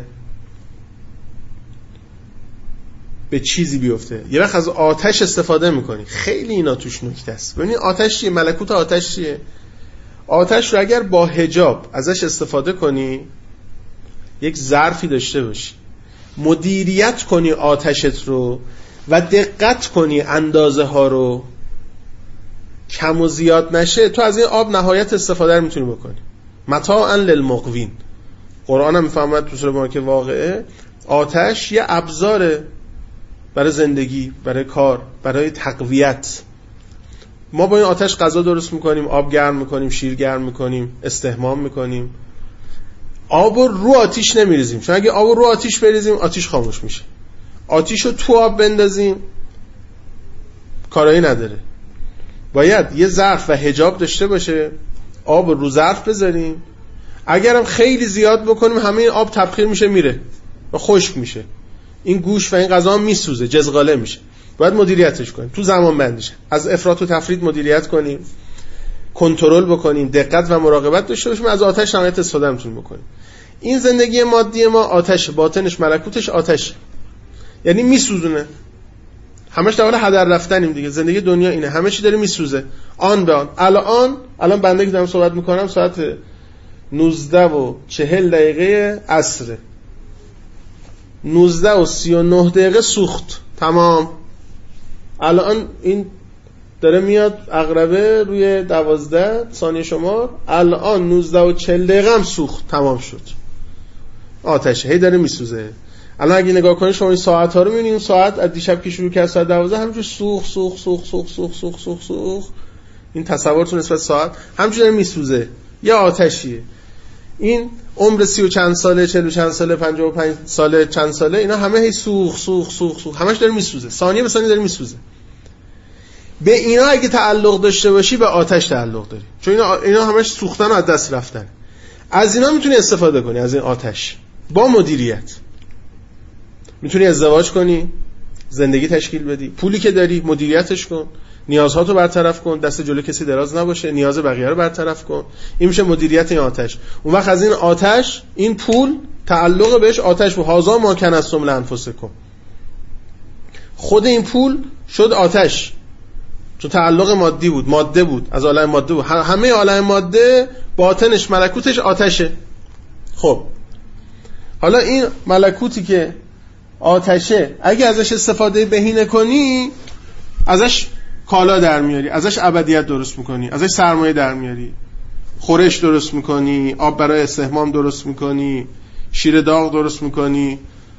به چیزی بیفته. یه وقت از آتش استفاده میکنی، خیلی اینا توش نکته است. ببینید آتش چیه؟ ملکوت آتش چیه؟ آتش رو اگر با حجاب ازش استفاده کنی، یک ظرفی داشته باشی، مدیریت کنی آتشت رو و دقت کنی اندازه ها رو، کم و زیاد نشه، تو از این آب نهایت استفاده رو میتونی بکنی. متاعا للمقوین. قرآن هم میفهمد تو سوره مبارکه واقعه آتش یه ابزاره برای زندگی، برای کار، برای تقویت. ما با این آتش غذا درست میکنیم، آب گرم میکنیم، شیر گرم میکنیم، استحمام میکنیم. آب رو رو آتیش نمیریزیم، چون اگه آب رو رو آتیش بریزیم آتیش خاموش میشه. آتیش رو تو آب بندازیم کارایی نداره. باید یه ظرف و حجاب داشته باشه، آب رو ظرف بذاریم، اگرم خیلی زیاد بکنیم همه این آب تبخیر میشه میره و خشک میشه، این گوشت و این غذا هم میسوزه، جزغاله میشه. باید مدیریتش کنیم، تو زمان بندیش از افراط و تفرید مدیریت کنیم، کنترل بکنیم، دقت و مراقبت داشته باشیم، از آتش نهایت استفاده میتونیم بکنیم. این زندگی مادی ما آتش، باطنش ملکوتش آتش، یعنی میسوزونه، همش در حال هدر رفتنیم دیگه. زندگی دنیا اینه، همه چی داره میسوزه آن به آن. الان الان بنده که دارم صحبت میکنم ساعت نوزده و چهل دقیقه عصر، نوزده و سی و نه دقیقه سوخت تمام. الان این داره میاد عقربه روی دوازده ثانیه شمار، الان نوزده و چهل دقیقه هم سوخت تمام شد. آتشه هی داره میسوزه. الان اگه نگاه کنید شما این ساعت ها رو میبینید، ساعت از دیشب که شروع کرد ساعت دوازده همینجور سوخت سوخت سوخت سوخت سوخت سوخت سوخت سوخت. این تصورتون نسبت ساعت همینجور داره میسوزه، یه آتشیه. این عمر سی و چند ساله، چهل و چند ساله، پنجاه و پنج ساله، چند ساله، اینا همه هی سوخت سوخت سوخت سوخت، همش داره میسوزه، ثانیه به ثانیه داره میسوزه. به اینا اگه تعلق داشته باشی به آتش تعلق داری، چون اینا اینا همش سوختن و از دست رفتن. از اینا میتونی استفاده کنی، از این آتش، با مدیریت. میتونی ازدواج کنی، زندگی تشکیل بدی، پولی که داری مدیریتش کن، نیازهاتو برطرف کن، دست جلو کسی دراز نباشه، نیاز بقیه رو برطرف کن. این میشه مدیریت این آتش. اون وقت از این آتش، این پول تعلق بهش آتش و هازا ما کنستم لانفسکم، خود این پول شد آتش، چون تعلق مادی بود، ماده بود، از عالم ماده بود. همه عالم ماده باطنش ملکوتش آتشه. خب حالا این ملکوتی که آتشه، اگه ازش استفاده بهینه کنی، ازش کالا در میاری، ازش ابدیت درست میکنی، ازش سرمایه در میاری، خورش درست میکنی، آب برای استحمام درست میکنی، شیر داغ درست میکنی.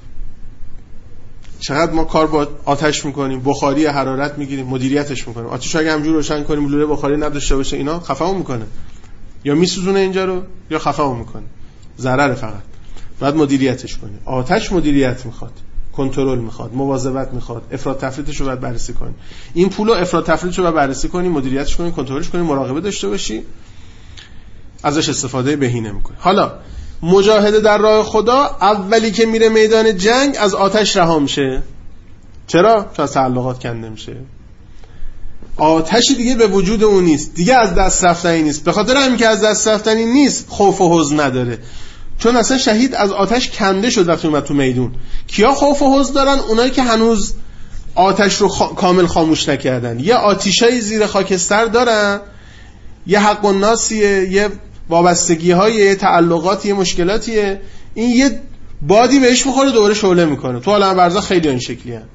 چقدر ما کار با آتش میکنیم، بخاری حرارت میگیریم، مدیریتش میکنیم. آتش اگه همجور روشن کنیم لوله بخاری نداشته باشه، اینا خفه‌مون میکنه، یا میسوزونه اینجا رو یا خفه‌مون میکنه، ضرر فقط. بعد مدیریتش کنیم. آتش مدیریت میخواد، کنترل میخواد، مواظبت میخواد، افراط تفریطش رو باید بررسی کنیم. این پولو افراط تفریطش رو باید بررسی کنیم، مدیریتش کنیم، کنترلش کنیم، مراقبه داشته باشی، ازش استفاده بهینه میکنی. حالا مجاهده در راه خدا اولی که میره میدان جنگ از آتش رها میشه. چرا؟ چون از تعلقات کنده میشه. آتشی دیگه به وجود اون نیست، دیگه از دست رفتنی نیست. به خاطر همین که از دست رفتنی نیست خوف و حزن نداره، چون اصلا شهید از آتش کنده شد وقتی اومد تو میدون. کیا خوف و حزن دارن؟ اونایی که هنوز آتش رو خ... کامل خاموش نکردن. یه آتیشای زیر خاکستر دارن، یه حق و ناسیه، یه وابستگی های، یه تعلقات، یه مشکلاتیه. این یه بادی بهش میخوره دوباره شعله میکنه. تو عالم برزخ خیلی این شکلی هست.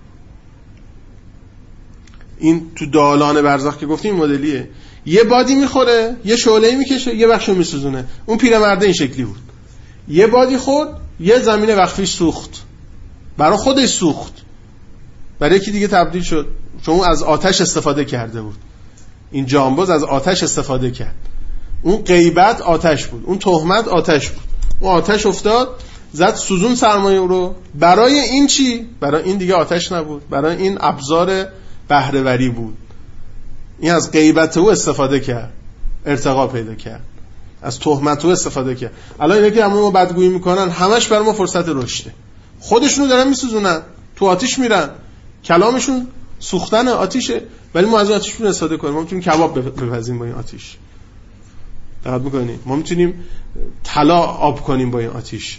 این تو دالان برزخ که گفتیم مدلیه، یه بادی میخوره، یه شعله میکشه، یه بخشو میسوزونه. اون پیرمرده این شکلی بود، یه بادی خورد، یه زمین وقفیش سوخت، برای خودش سوخت، برای یکی دیگه تبدیل شد، چون اون از آتش استفاده کرده بود. این جانباز از آتش استفاده کرد. اون غیبت آتش بود، اون تهمت آتش بود. اون آتش افتاد زد سوزون سرمایه رو. برای این چی؟ برای این دیگه آتش نبود، برای این ابزار بهره‌وری بود. این از غیبت او استفاده کرد، ارتقا پیدا کرد. از تهمت او استفاده کرد. الان اینا که همون ما بدگویی میکنن همش برای ما فرصت رشده. خودشونو دارن میسوزونن، تو آتش میرن، کلامشون سوختن آتیشه، ولی ما از آتیشون استفاده کنیم. ما میتونیم کباب بپزیم با این آتیش، دقت میکنیم. ما میتونیم طلا آب کنیم با این آتیش،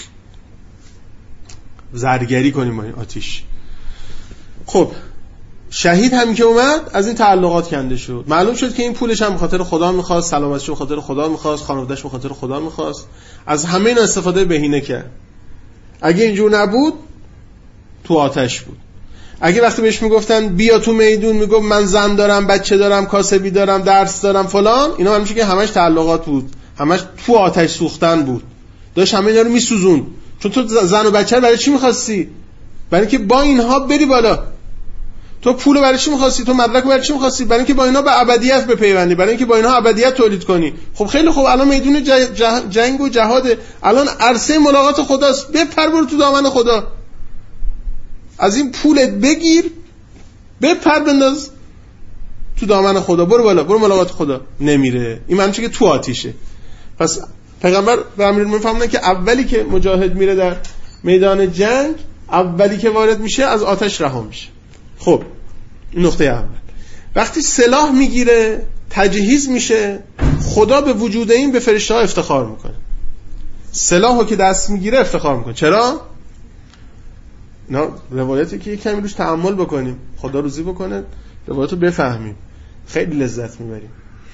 زرگری کنیم با این آتیش. خب شهید هم که اومد از این تعلقات کنده شد. معلوم شد که این پولش هم به خاطر خدا میخواست، سلامتیش به خاطر خدا میخواست، خانواده‌اش به خاطر خدا میخواست. از همه اینا استفاده بهینه کرد. اگه اینجور نبود تو آتش بود. اگه وقتی بهش میگفتن بیا تو میدون میگفت من زن دارم، بچه دارم، کاسبی دارم، درس دارم، فلان، اینا همیشه که همش تعلقات بود، همش تو آتش سوختن بود. داشت همه اینا رو میسوزون. چون تو زن و بچه رو برای چی میخواستی؟ برای اینکه با اینها بری بالا. تو پول برای چی می‌خواستی؟ تو مدرک برای چی می‌خواستی؟ برای اینکه با اینا به ابدیت بپیوندی، برای اینکه با اینا ابدیت تولید کنی. خب خیلی خوب، الان میدون جنگ و جهاده، الان عرصه ملاقات خداست. بپر برو تو دامن خدا، از این پولت بگیر، بپر بنداز تو دامن خدا، برو بالا، برو ملاقات خدا. نمیره. این معنیشه که تو آتیشه. پس پیغمبر و امیرالمومنین فهمیدن که اولی که مجاهد میره در میدان جنگ، اولی که وارد میشه از آتش رها میشه. خب این نقطه اول. وقتی سلاح میگیره، تجهیز میشه، خدا به وجود این به فرشته ها افتخار میکنه. سلاحو که دست میگیره افتخار میکنه. چرا؟ نه روایتی که یک کمی روش تأمل بکنیم، خدا روزی بکنه روایتو بفهمیم، خیلی لذت میبریم.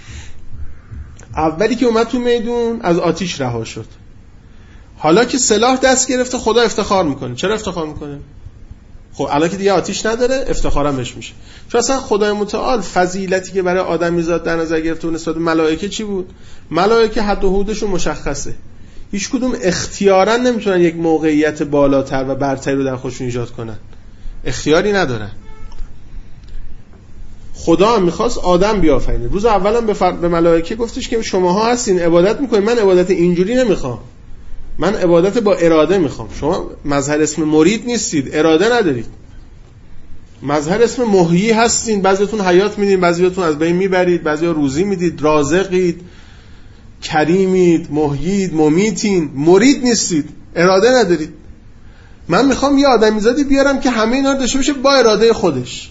اولی که اومد تو میدون از آتش رها شد، حالا که سلاح دست گرفته خدا افتخار میکنه. چرا افتخار میکنه؟ خب الان که دیگه آتش نداره افتخارم بهش میشه. چون اصلا خدای متعال فضیلتی که برای آدمیزاد در نظر گرفته نسبت به ملائکه چی بود؟ ملائکه حد و حدودشون مشخصه، هیچ کدوم اختیاراً نمیتونن یک موقعیت بالاتر و برتری رو در خودشون ایجاد کنن، اختیاری ندارن. خدا هم میخواست آدم بیافرینه. روز اول هم به, فر... به ملائکه گفتش که شماها هستین عبادت میکنین، من عبادت اینجوری نمیخوام، من عبادت با اراده میخوام. شما مظهر اسم مرید نیستید، اراده ندارید. مظهر اسم محیی هستین، بعضیتون حیات میدین، بعضیتون از بین میبرید، بعضیا روزی میدید، رازقید، کریمید، محیید، ممیتین. مرید نیستید، اراده ندارید. من میخوام یه آدمیزادی بیارم که همه اینا رو داشته باشه با اراده خودش.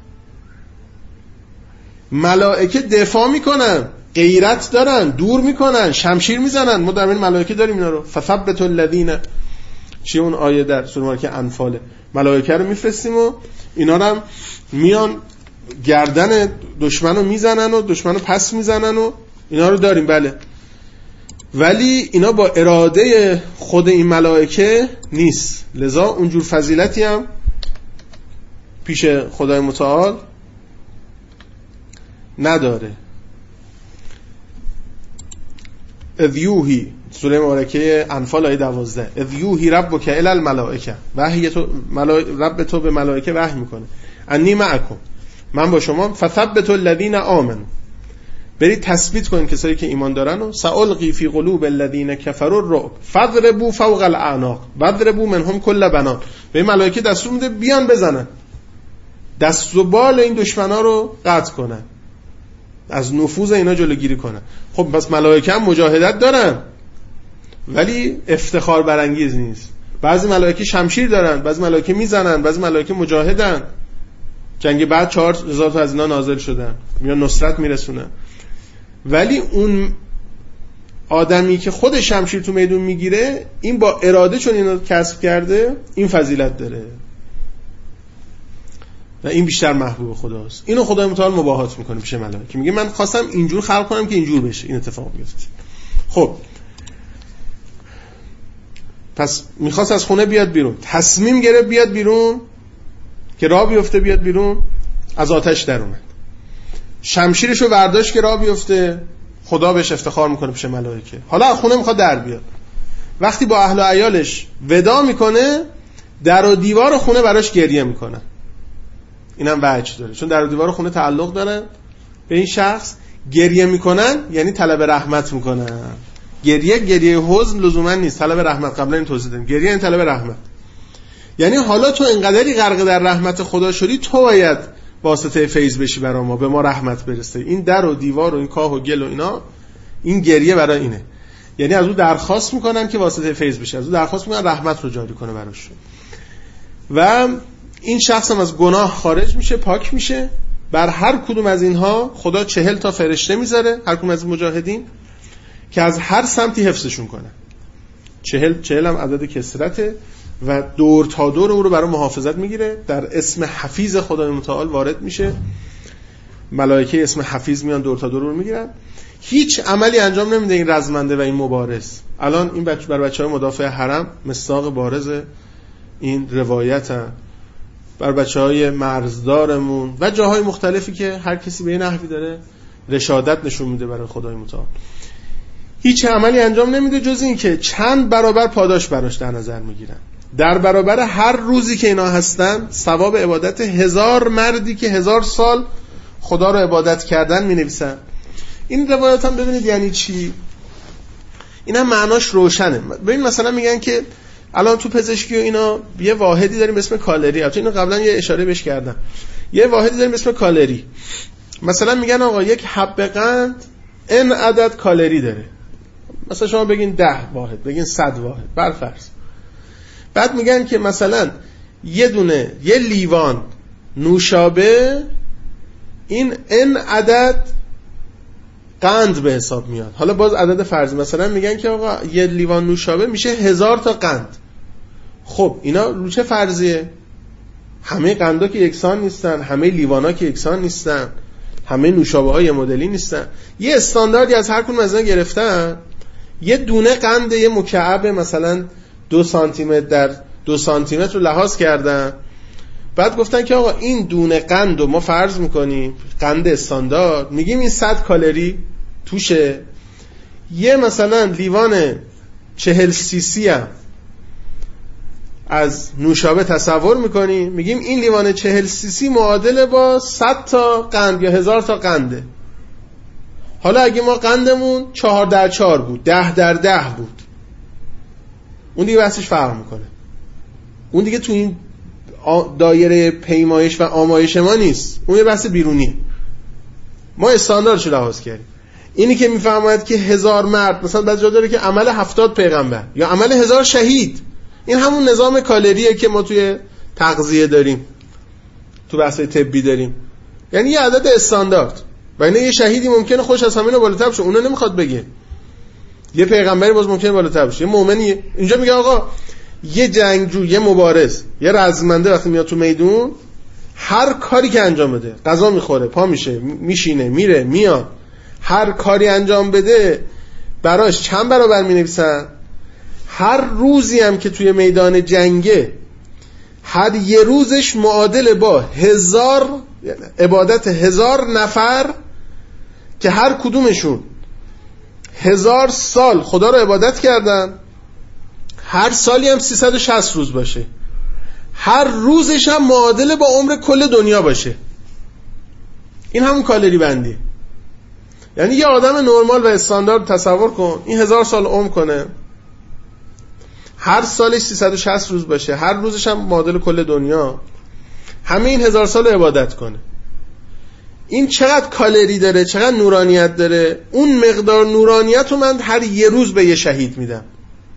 ملائکه دفاع میکنن، غیرت دارن، دور میکنن، شمشیر میزنن. ما در این ملائکه داریم اینا رو. فثبت الذین، چیه اون آیه در سوره که انفاله، ملائکه رو میفرستیم و اینا رو هم میان گردن دشمن رو میزنن و دشمن رو پس میزنن و اینا رو داریم. بله، ولی اینا با اراده خود این ملائکه نیست، لذا اونجور فضیلتی هم پیش خدای متعال نداره. اذ یوحی، سوره مبارکه انفال آیه دوازده، اذ یوحی ربک الی الملائکه، وحی تو ملائکه، رب تو به ملائکه وحی میکنه، انی معکم، من با شما، فثبتوا الذین آمنوا، برید تثبیت کنید کسایی که ایمان دارن و سألقی فی قلوب الذین کفروا الرعب فاضربوا فوق الاعناق واضربوا منهم کل بنان. به ملائکه دستور میده بیان بزنن، دست و بال این دشمنا رو قطع کنن، از نفوذ اینا جلوگیری کنن. خب پس ملائکه هم مجاهدت دارن، ولی افتخار برانگیز نیست. بعضی ملائکه شمشیر دارن، بعضی ملائکه میزنن، بعضی ملائکه مجاهدن. جنگ بعد چهار هزار تا از اینا نازل شدن، میان نصرت میرسونن. ولی اون آدمی که خود شمشیر تو میدون میگیره، این با اراده چون اینو کسب کرده، این فضیلت داره و این بیشتر محبوب خداست. اینو خدای متعال مباهات میکنه پیش ملائکه، میگه من خواستم اینجور خلق کنم که اینجور بشه، این اتفاق بیفته. خب پس میخواست از خونه بیاد بیرون، تصمیم گرفت بیاد بیرون که راه بیفته، بیاد بیرون، از آتش در اومد. شمشیرشو برداشت که راه بیفته، خدا بهش افتخار میکنه پیش ملائکه. حالا از خونه میخواد در بیاد. وقتی با اهل و عیالش ودا میکنه، در و دیوار خونه براش گریه میکنه. اینم وجه داره، چون در و دیوار خونه تعلق داره به این شخص. گریه میکنن یعنی طلب رحمت میکنن. گریه گریه حزن لزوما نیست، طلب رحمت. قبلا این توضیح دادم، گریه این طلب رحمت. یعنی حالا تو اینقدری غرق در رحمت خدا شدی، تو باید واسطه فیض بشی برای ما، به ما رحمت برسه. این در و دیوار و این کاه و گل و اینا، این گریه برای اینه. یعنی از او درخواست میکنن که واسطه فیض بشه، از او درخواست میکنن رحمت رو جاری کنه براشون. و این شخص هم از گناه خارج میشه، پاک میشه. بر هر کدوم از اینها خدا چهل تا فرشته میذاره، هر کدوم از مجاهدین، که از هر سمتی حفظشون کنه. چهل چهل هم عدد کثرته و دور تا دور او رو برای محافظت میگیره. در اسم حفیظ خدای متعال وارد میشه، ملائکه اسم حفیظ میان دور تا دور رو میگیرن. هیچ عملی انجام نمیده این رزمنده و این مبارز. الان این بچه بر بچهای مدافع حرم مصداق بارز این روایت هم. بر بچهای مرزدارمون و جاهای مختلفی که هر کسی به این نحوی داره رشادت نشون میده برای خدای متعال، هیچ عملی انجام نمیده جز این که چند برابر پاداش براش در نظر میگیرن. در برابر هر روزی که اینا هستن، ثواب عبادت هزار مردی که هزار سال خدا رو عبادت کردن مینویسن. این روایات هم ببینید یعنی چی. این هم معناش روشنه. ببین مثلا میگن که الان تو پزشکی و اینا یه واحدی داریم به اسم کالری. البته اینو قبلا یه اشاره بهش کردم. یه واحدی داریم به اسم کالری. مثلا میگن آقا یک حبه قند این عدد کالری داره. مثلا شما بگین ده واحد، بگین صد واحد، برفرض. بعد میگن که مثلا یه دونه یه لیوان نوشابه این ان عدد قند به حساب میاد. حالا باز عدد فرضی، مثلا میگن که آقا یه لیوان نوشابه میشه هزار تا قند. خب اینا رو چه فرضیه؟ همه قندا که یکسان نیستن، همه لیوانا که یکسان نیستن، همه نوشابه های مدلی نیستن. یه استانداردی از هر کدوم از اینا گرفتن. یه دونه قند یه مکعب مثلا دو سانتی متر در دو سانتی متر رو لحاظ کردن. بعد گفتن که آقا این دونه قند رو ما فرض میکنیم قند استاندارد، میگیم این صد کالری توشه. یه مثلا لیوان چهل سی سی هم از نوشابه تصور میکنیم، میگیم این لیوان چهل سی سی معادل با صد تا قند یا هزار تا قنده. حالا اگه ما قندمون چهار در چهار بود، ده در ده بود، اون دیگه بحثش فرق میکنه. اون دیگه تو این دایره پیمایش و آمایش ما نیست، اون یه بحث بیرونیه. ما استانداردشو لحاظ کردیم. اینی که میفهمد که هزار مرد، مثلا بعضی جا داره که عمل هفتاد پیغمبر یا عمل هزار شهید، این همون نظام کالریه که ما توی تغذیه داریم، تو بحث‌های طبی داریم. یعنی یه عدد استاندارد. و اینه یه شهیدی ممکنه خوش از همین بالاتر بشه، اونو نمیخواد بگه. یه پیغمبری باز ممکنه بالاتر بشه. یه مؤمنی اینجا میگه آقا یه جنگجو، یه مبارز، یه رزمنده وقتی میاد تو میدون، هر کاری که انجام بده، غذا میخوره، پا میشه، میشینه، میره، میاد، هر کاری انجام بده براش چند برابر مینویسن. هر روزی هم که توی میدان جنگه، هر یه روزش معادل با هزار عبادت هزار نفر که هر کدومشون هزار سال خدا رو عبادت کردن. هر سالی هم سیصد و شصت روز باشه، هر روزش هم معادل با عمر کل دنیا باشه. این همون کالری بندی. یعنی یه آدم نرمال و استاندارد تصور کن، این هزار سال عمر کنه، هر سالش سیصد و شصت روز باشه، هر روزش هم معادل کل دنیا، همه این هزار سال عبادت کنه. این چقدر کالری داره، چقدر نورانیت داره. اون مقدار نورانیت رو من هر یه روز به یه شهید میدم.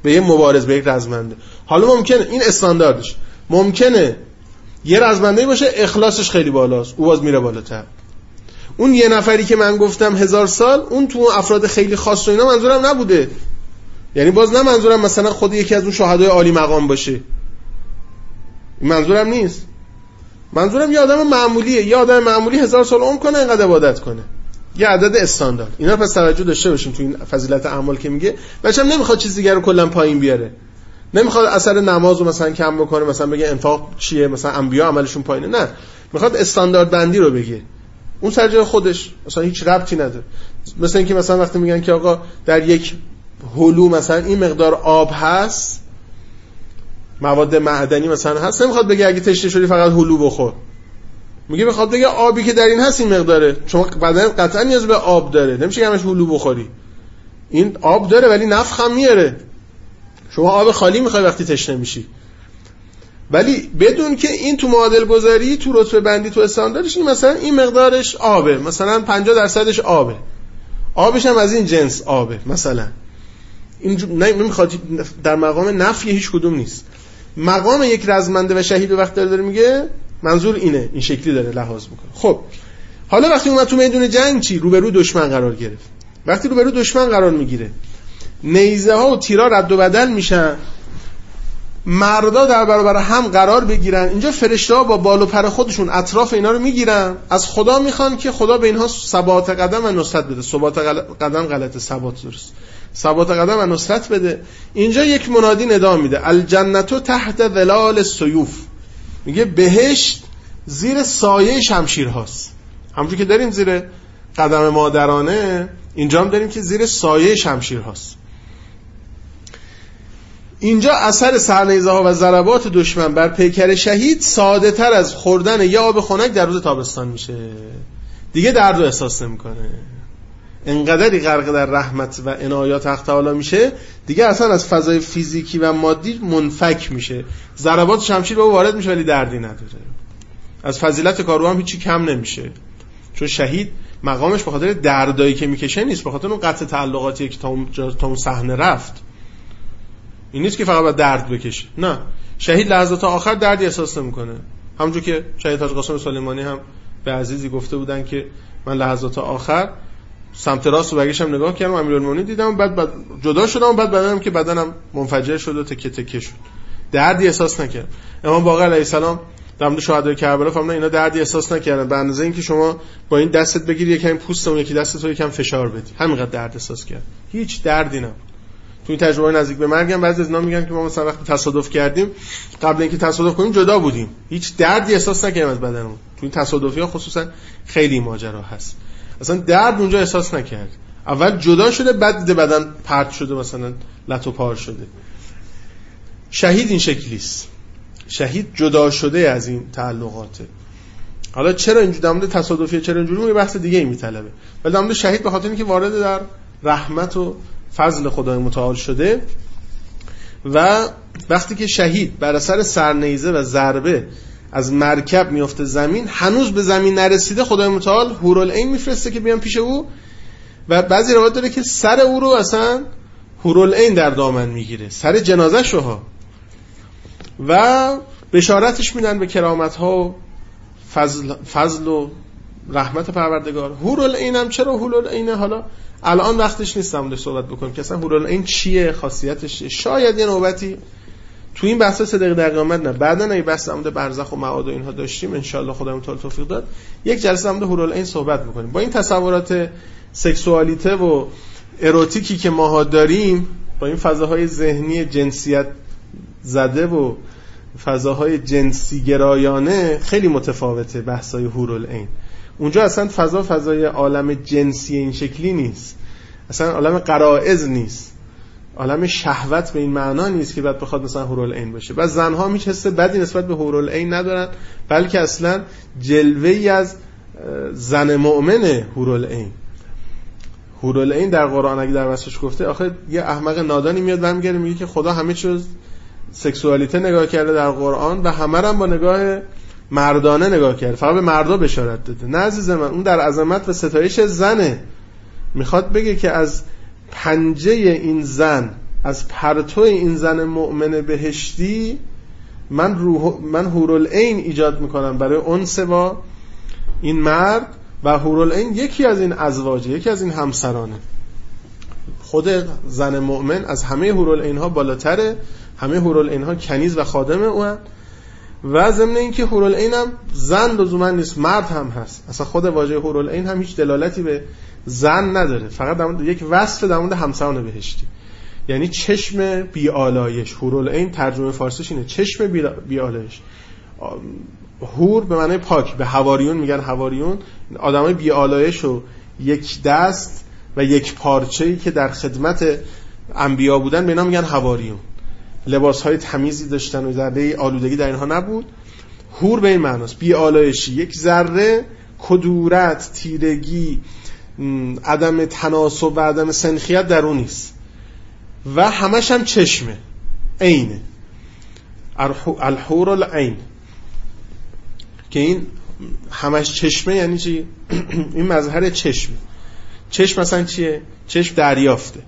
به یه مبارز، به یک رزمنده. حالا ممکنه این استانداردش، ممکنه یه رزمنده باشه اخلاصش خیلی بالاست، او باز میره بالاتر. اون یه نفری که من گفتم هزار سال، اون تو افراد خیلی خاص و اینا منظورم نبوده. یعنی باز نه منظورم مثلا خود یکی از اون شهدای عالی مقام باشه، این منظورم نیست. منظورم یه آدم معمولیه، یه آدم معمولی هزار سال عمر کنه اینقدر عبادت کنه، یه عدد استاندارد. اینا پس توجه داشته باشیم تو این فضیلت اعمال که میگه. بچه‌م نمیخواد چیز دیگه رو کلا پایین بیاره، نمیخواد اثر نماز رو مثلا کم بکنه، مثلا بگه انفاق چیه، مثلا انبیا عملشون پایینه، نه، میخواد استاندارد بندی رو بگه. اون سر جای خودش مثلا هیچ ربطی نداره. مثلا اینکه مثلا وقتی میگن که آقا در یک هلو مثلا این مقدار آب هست، مواد معدنی مثلا هست، نمیخواد بگه اگه تشنه شدی فقط هلو بخور، میگه میخواد بگه آبی که در این هست این مقداره، چون بدن قطعا نیاز به آب داره، نمیشه که همش هلو بخوری. این آب داره ولی نفخ هم میاره، شما آب خالی میخوای وقتی تشنه میشی. ولی بدون که این تو معادل گذاری، تو رتبه بندی، تو استانداردش این مثلا این مقدارش آبه، مثلا پنجاه درصدش آبه، آبش هم از این جنس آبه مثلا. این نمیخواد در مقام نفی هیچ کدوم نیست. مقام یک رزمنده و شهید وقت داره, داره میگه منظور اینه، این شکلی داره لحاظ میکنه. خب حالا وقتی اومد تو میدون جنگ چی؟ روبرو دشمن قرار گرفت. وقتی روبرو دشمن قرار میگیره، نیزه ها و تیرا رد و بدل میشن، مردا در برابر هم قرار بگیرن. اینجا فرشته ها با بال و پر خودشون اطراف اینا رو میگیرن، از خدا میخوان که خدا به اینها ثبات قدم و نصرت بده. ثبات قدم غلطه، ثبات درست، ثبات قدم و نصرت بده. اینجا یک منادی ندا میده، الجنت تحت ظلال السیوف، میگه بهشت زیر سایه شمشیر هاست. همونجوری که داریم زیر قدم مادرانه، اینجا هم داریم که زیر سایه شمشیر هاست. اینجا اثر سرنیزه ها و ضربات دشمن بر پیکر شهید ساده تر از خوردن یه آب خنک در روز تابستان میشه. دیگه درد رو احساس نمیکنه، انقدری غرق در رحمت و عنایات حق تعالی میشه، دیگه اصلا از فضای فیزیکی و مادی منفک میشه. ضربات شمشیر به او وارد میشه ولی دردی نداره. از فضیلت کارو هم هیچی کم نمیشه، چون شهید مقامش به خاطر دردایی که میکشه نیست، به خاطر اون قطع تعلقاتی که تا اون تا اون صحنه رفت. این نیست که فقط باید درد بکشه، نه، شهید لحظات آخر دردی احساس نمیکنه. همونجور که شهید حاج قاسم سلیمانی هم به عزیزی گفته بودن که من لحظات آخر سمت راست و برگشتم نگاه کردم، امیرالمومنین دیدم، بعد بعد جدا شدم، بعد بدنم که بدنم منفجر شد و تکه تکه شد، دردی احساس نکردم. امام باقر علیه السلام در مورد شهدای کربلا فرمودن اینا دردی احساس نکردن، به اندازه اینکه شما با این دستت بگیری یکم پوست اون یکی دستت رو یکم فشار بدی، همینقدر درد احساس کرد، هیچ دردی نبود. تو این تجربه نزدیک به مرگم بعضی از اینا میگن که ما مثلا وقتی تصادف کردیم، قبل اینکه تصادف کنیم جدا بودیم، هیچ دردی احساس نکردیم از بدنمون. تو این تصادفی‌ها خصوصا خیلی ماجرا هست، اصلا درد اونجا احساس نکرد، اول جدا شده بعد دیده بدن پرت شده، مثلا لط و پار شده. شهید این شکلی است، شهید جدا شده از این تعلقاته. حالا چرا اینجوری در مورد تصادفیه، چرا اینجوری، اون بحث دیگه ای میطلبه، ولی در مورد شهید به خاطر اینکه وارد در رحمت و فضل خدای متعال شده و وقتی که شهید بر اثر سرنیزه و ضربه از مرکب میفته زمین، هنوز به زمین نرسیده، خدای متعال حورالعین میفرسته که بیان پیش او و بعضی روایت داره که سر او رو اصلا حورالعین در دامن میگیره، سر جنازه شوها، و بشارتش میدن به کرامت ها و فضل, فضل و رحمت پروردگار. حورالعین هم چرا حورالعین؟ حالا الان وقتش نیستم داشت صحبت بکنم که اصلا حورالعین چیه، خاصیتش چیه. شاید یه نوبتی تو این بحث صدق در قیامت، نه بعدا این بحث عمد برزخ و معاد و اینها داشتیم، ان شاء الله خدایم تعالی توفیق داد یک جلسه عمد حورالعین صحبت بکنیم. با این تصورات سکسوالیته و اروتیکی که ماها داریم، با این فضاهای ذهنی جنسیت زده و فضاهای جنسی گرایانه، خیلی متفاوته بحثای حورالعین. اونجا اصلا فضا فضای عالم جنسی این شکلی نیست، اصلا عالم غرائز نیست، عالم شهوت به این معنا نیست که بعد بخواد مثلا حورالعین باشه. بعد زنها هیچ حس بدی نسبت به حورالعین ندارن، بلکه اصلا جلوه‌ای از زن مؤمنه حورالعین. حورالعین در قرآن اگه در وصفش گفته، آخه یه احمق نادانی میاد برمیگره میگه که خدا همه چیز سکسوالیته نگاه کرده در قرآن و همه رو با نگاه مردانه نگاه کرده، فقط به مردا بشارت داده. نه عزیز من، اون در عظمت و ستایش زنه، میخواد بگه که از پنجه این زن، از پرتو این زن مؤمن بهشتی من روح من حورالعین ایجاد میکنم برای انس با این مرد و حورالعین یکی از این ازواجه، یکی از این همسرانه. خود زن مؤمن از همه حورالعین ها بالاتره، همه حورالعین ها کنیز و خادم اون و ضمن این که حورالعین هم زن لزوما نیست، مرد هم هست. اصلا خود واژه حورالعین هم هیچ دلالتی به زن نداره، فقط در یک وصف در مورد همسران بهشتی، یعنی چشم بی‌آلایش. حورالعین ترجمه فارسیش اینه، چشم بی‌آلایش. حور به معنی پاک، به حواریون میگن حواریون، آدمای بی‌آلایش و یک دست و یک پارچه‌ای که در خدمت انبیا بودن به اینا میگن حواریون. لباس‌های تمیزی داشتن و ذره آلودگی در اینها نبود. حور به این معناست، بی‌آلایشی، یک ذره کدورت، تیرگی، عدم تناسب و عدم سنخیت در اون نیست و همش هم چشمه، عینه، الحور العین. که این همش چشمه یعنی چی؟ این مظهر چشمه. چشم مثلا چیه؟ چشم دریافته،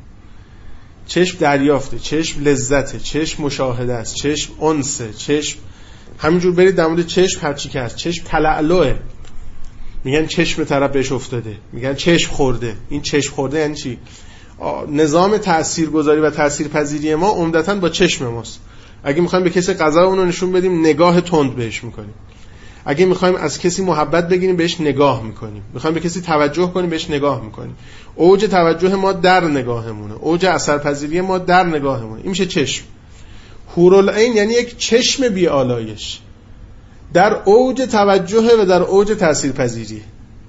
چشم دریافته، چشم لذته، چشم مشاهده است، چشم انسه، چشم همینجور برید در مورد چشم هرچی که هست. چشم تلعلوه، میگن چشم طرف بهش افتاده، میگن چشم خورده. این چشم خورده یعنی چی؟ نظام تاثیرگذاری و تاثیرپذیری ما عمدتاً با چشم ماست. اگه میخوایم به کسی غضب اون رو نشون بدیم نگاه تند بهش میکنیم، اگه میخوایم از کسی محبت بگیریم بهش نگاه میکنیم، میخوایم به کسی توجه کنیم بهش نگاه میکنیم. اوج توجه ما در نگاهمونه، اوج اثرپذیری ما در نگاهمونه. این میشه چشم. حورالعین یعنی یک چشم بی‌آلایش در اوج توجه و در اوج تاثیرپذیری،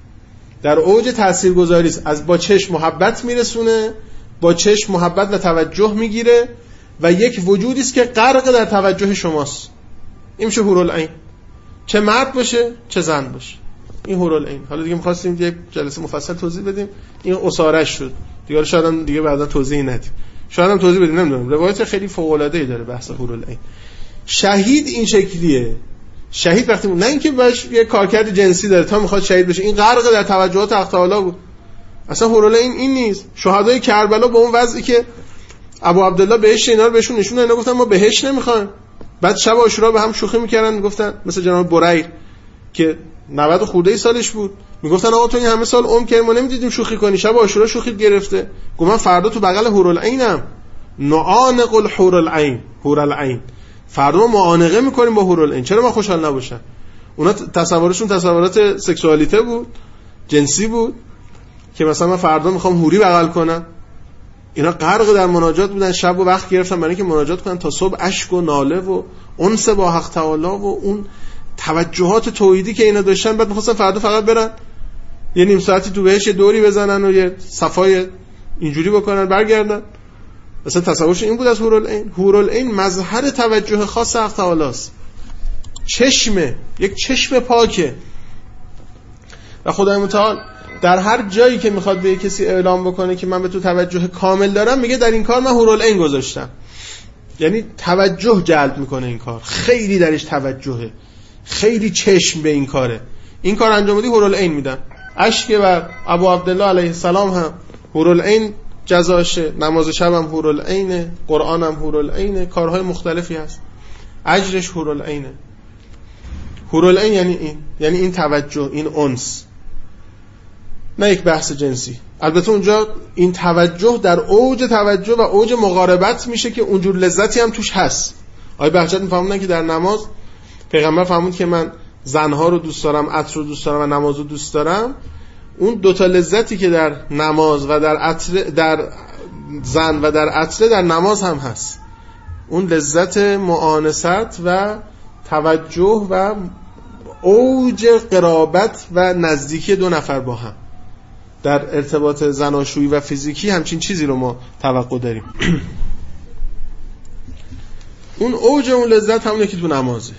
در اوج تاثیرگذاری است. از با چشم محبت میرسونه، با چشم محبت و توجه میگیره و یک وجودی است که غرق در توجه شماست. این میشه حورالعین، چه مرد باشه چه زن باشه. این حورالعین. حالا دیگه می‌خواستیم یک جلسه مفصل توضیح بدیم، این اسارش شد دیگه، شاید هم دیگه بعدا توضیح ندیم، شاید هم توضیح بدیم، نمیدونم. روایت خیلی فوق‌العاده‌ای داره بحث حورالعین. شهید این شکلیه. شهید وقتی نه اینکه باش یه کارکرد جنسی داره تا میخواد شهید بشه، این غرق در توجهات حق تعالی بود. اصلا حورالعین این نیست. شهدای کربلا با اون وضعی که ابو عبدالله بهش اینا رو بهشون نشون داد، اینا گفتن ما بهش نمیخوایم. بعد شب عاشورا به هم شوخی میکردن، میگفتن مثلا جناب بریر که نود خورده ای سالش بود، میگفتن آقا تو این همه سال عمر کردی ما نمیدیدیم شوخی کنی، شب عاشورا شوخی گرفته. گفت من فردا تو بغل حورالعینم، نعانق الحورالعین، حورالعین، فردا ما معانقه میکنیم با حورالعین. چرا ما خوشحال نباشن؟ اونا تصورشون تصورات سکسوالیته بود، جنسی بود، که مثلا من فردا میخوام حوری بغل کنم. اینا غرق در مناجات بودن، شب و وقت گرفتن برای اینکه مناجات کنن تا صبح، اشک و ناله و انس با حق تعالی و اون توجهات توحیدی که اینا داشتن. بعد می‌خواستن فردا فقط برن یه نیم ساعتی تو بهش دوری بزنن و یه صفای اینجوری بکنن برگردن. مثلا تصورش این بود از حورالعین. حورالعین مظهر توجه خاص حق تعالی است، چشمه، یک چشم پاکه. و خدای متعال در هر جایی که میخواد به کسی اعلام بکنه که من به تو توجه کامل دارم، میگه در این کار من حورالعین گذاشتم. یعنی توجه جلب میکنه این کار، خیلی درش توجهه، خیلی چشم به این کاره. این کار انجام بدی حورالعین میدن. اشک و ابو عبدالله علیه السلام هم حورالعین جزاشه، نماز شب هم حورالعینه، قرآن هم حورالعینه، کارهای مختلفی هست، اجرش حورالعینه. حورالعین یعنی این، یعنی این توجه، این انس، نه یک بحث جنسی. البته اونجا این توجه در اوج توجه و اوج مقاربت میشه که اونجور لذتی هم توش هست. آقای بهجت میفهمونن که در نماز پیغمبر فرمود که من زنها رو دوست دارم، عطر رو دوست دارم و نماز رو دوست دارم. اون دوتا لذتی که در نماز و در عطر، در زن و در عطر، در نماز هم هست. اون لذت مؤانست و توجه و اوج قرابت و نزدیکی دو نفر با هم. در ارتباط زناشویی و فیزیکی همچین چیزی رو ما توقع داریم. اون اوج اون لذت همونه که تو نمازه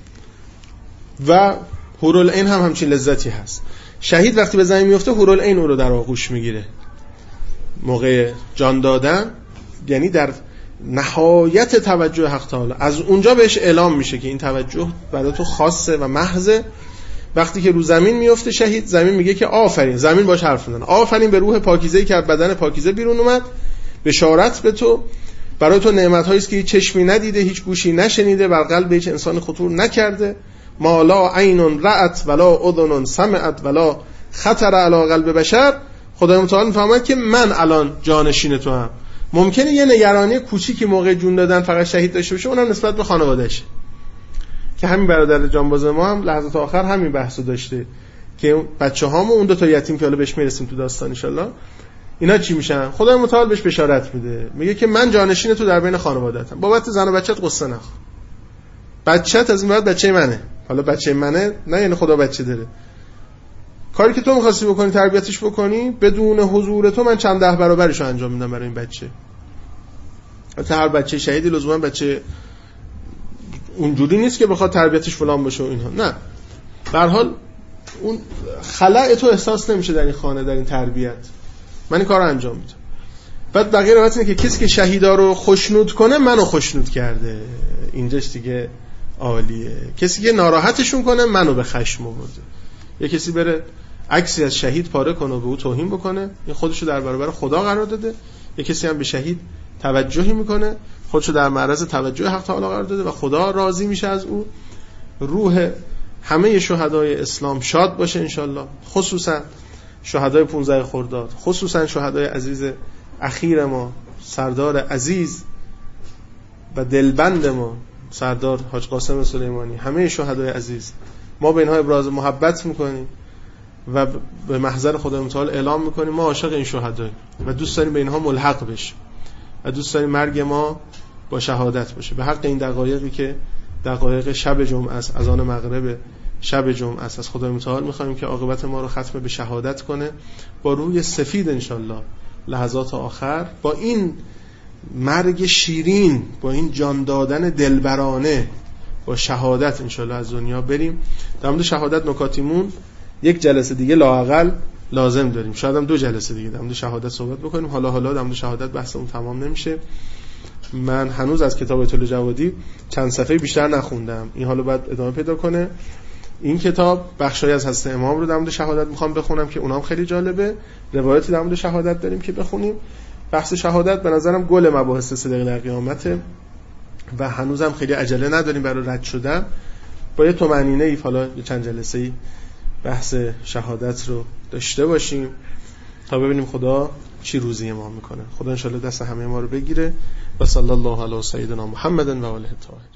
و حورالعین هم همچین لذتی هست. شهید وقتی به زمین میفته حورالعین اون رو در آغوش میگیره موقع جان دادن، یعنی در نهایت توجه حق تعالی. از اونجا بهش اعلام میشه که این توجه برای تو خاصه و محضه. وقتی که رو زمین میفته شهید، زمین میگه که آفرین، زمین باش حرف میزنه، آفرین به روح پاکیزه‌ای که از بدن پاکیزه بیرون اومد، بشارت به تو برای تو نعمت‌هایی است که هیچ چشمی ندیده، هیچ گوشی نشنیده، بر قلب هیچ انسان خطور نکرده. ما لا عین رأت ولا اذن سمعت ولا خطر علی قلب بشر. خدای متعال میفهمد که من الان جانشین تو هم. ممکنه یه نگرانی کوچیکی موقع جون دادن فقط شهید داشته باشه، اونم نسبت به خانواده‌اش، که همین برادر جانباز ما هم لحظات آخر همین بحثو داشته که بچه‌هامو اون دو تا یتیم که حالا بهش میرسیم تو داستان ان شاءالله، اینا چی میشن؟ خدای متعال بهش بشارت میده، میگه که من جانشین تو در بین خانواده‌تم، بابت زن و بچت قصه نخور، بچت از این بعد بچه منه. حالا بچه منه نه یعنی خدا بچه داره، کاری که تو می‌خواستی بکنی تربیتش بکنی بدون حضور تو من چند ده برابرش رو انجام میدم برای این بچه. البته هر بچه شهیدی لزوما بچه اونجوری نیست که بخواد تربیتش فلان باشه و اینها، نه، به هر حال اون خلأ تو احساس نمیشه در این خانه، در این تربیت. من این کارو انجام میدم. بعد بقیه روایت اینه که کسی که شهیدا رو خوشنود کنه منو خوشنود کرده. اینجاش دیگه عالیه. کسی که ناراحتشون کنه منو به خشم آورده. یه کسی بره عکسی از شهید پاره کنه و به او توهین بکنه، این خودشو در برابر خدا قرار داده. یه کسی هم به شهید توجهی میکنه، خودشو در معرض توجه حق تعالی قرار داده و خدا راضی میشه از او. روح همه شهدای اسلام شاد باشه انشالله، خصوصا شهدای پانزده خرداد، خصوصا شهدای عزیز اخیر ما سردار عزیز و دلبند ما سردار حاج قاسم سلیمانی، همه شهدای عزیز. ما به اینها ابراز محبت میکنیم و به محضر خدای متعال اعلام میکنیم ما عاشق این شهداییم و دوست داریم به اینها ملحق بشیم و دوست داریم مرگ ما با شهادت باشه. به حق این دقایقی که دقایق شب جمعه است، اذان مغرب شب جمعه است، از خدای متعال میخوایم که عاقبت ما رو ختم به شهادت کنه با روی سفید انشالله لحظات آخر، با این مرگ شیرین، با این جان دادن دلبرانه، با شهادت انشالله از دنیا بریم. در مورد شهادت نکاتیمون یک جلسه دیگه لااقل لازم داریم، شاید هم دو جلسه دیگه در مورد شهادت صحبت بکنیم. حالا حالا در مورد شهادت بحثمون تمام نمیشه. من هنوز از کتاب آیت الله جوادی چند صفحه بیشتر نخوندم، این حالا باید ادامه پیدا کنه. این کتاب بخشای از حضرت امام رو در مورد شهادت میخوام بخونم که اونام خیلی جالبه، روایتی در مورد شهادت داریم که بخونیم. بحث شهادت به نظرم گل مباحث صدق در قیامته و هنوزم خیلی عجله نداریم برای رد شدن. با یه طمأنینه ای حالا چند جلسه ای بحث شهادت رو داشته باشیم تا ببینیم خدا چی روزی ما میکنه. خدا انشالله دست همه ما رو بگیره و صلی الله علی سیدنا محمد و آله الطاهرین.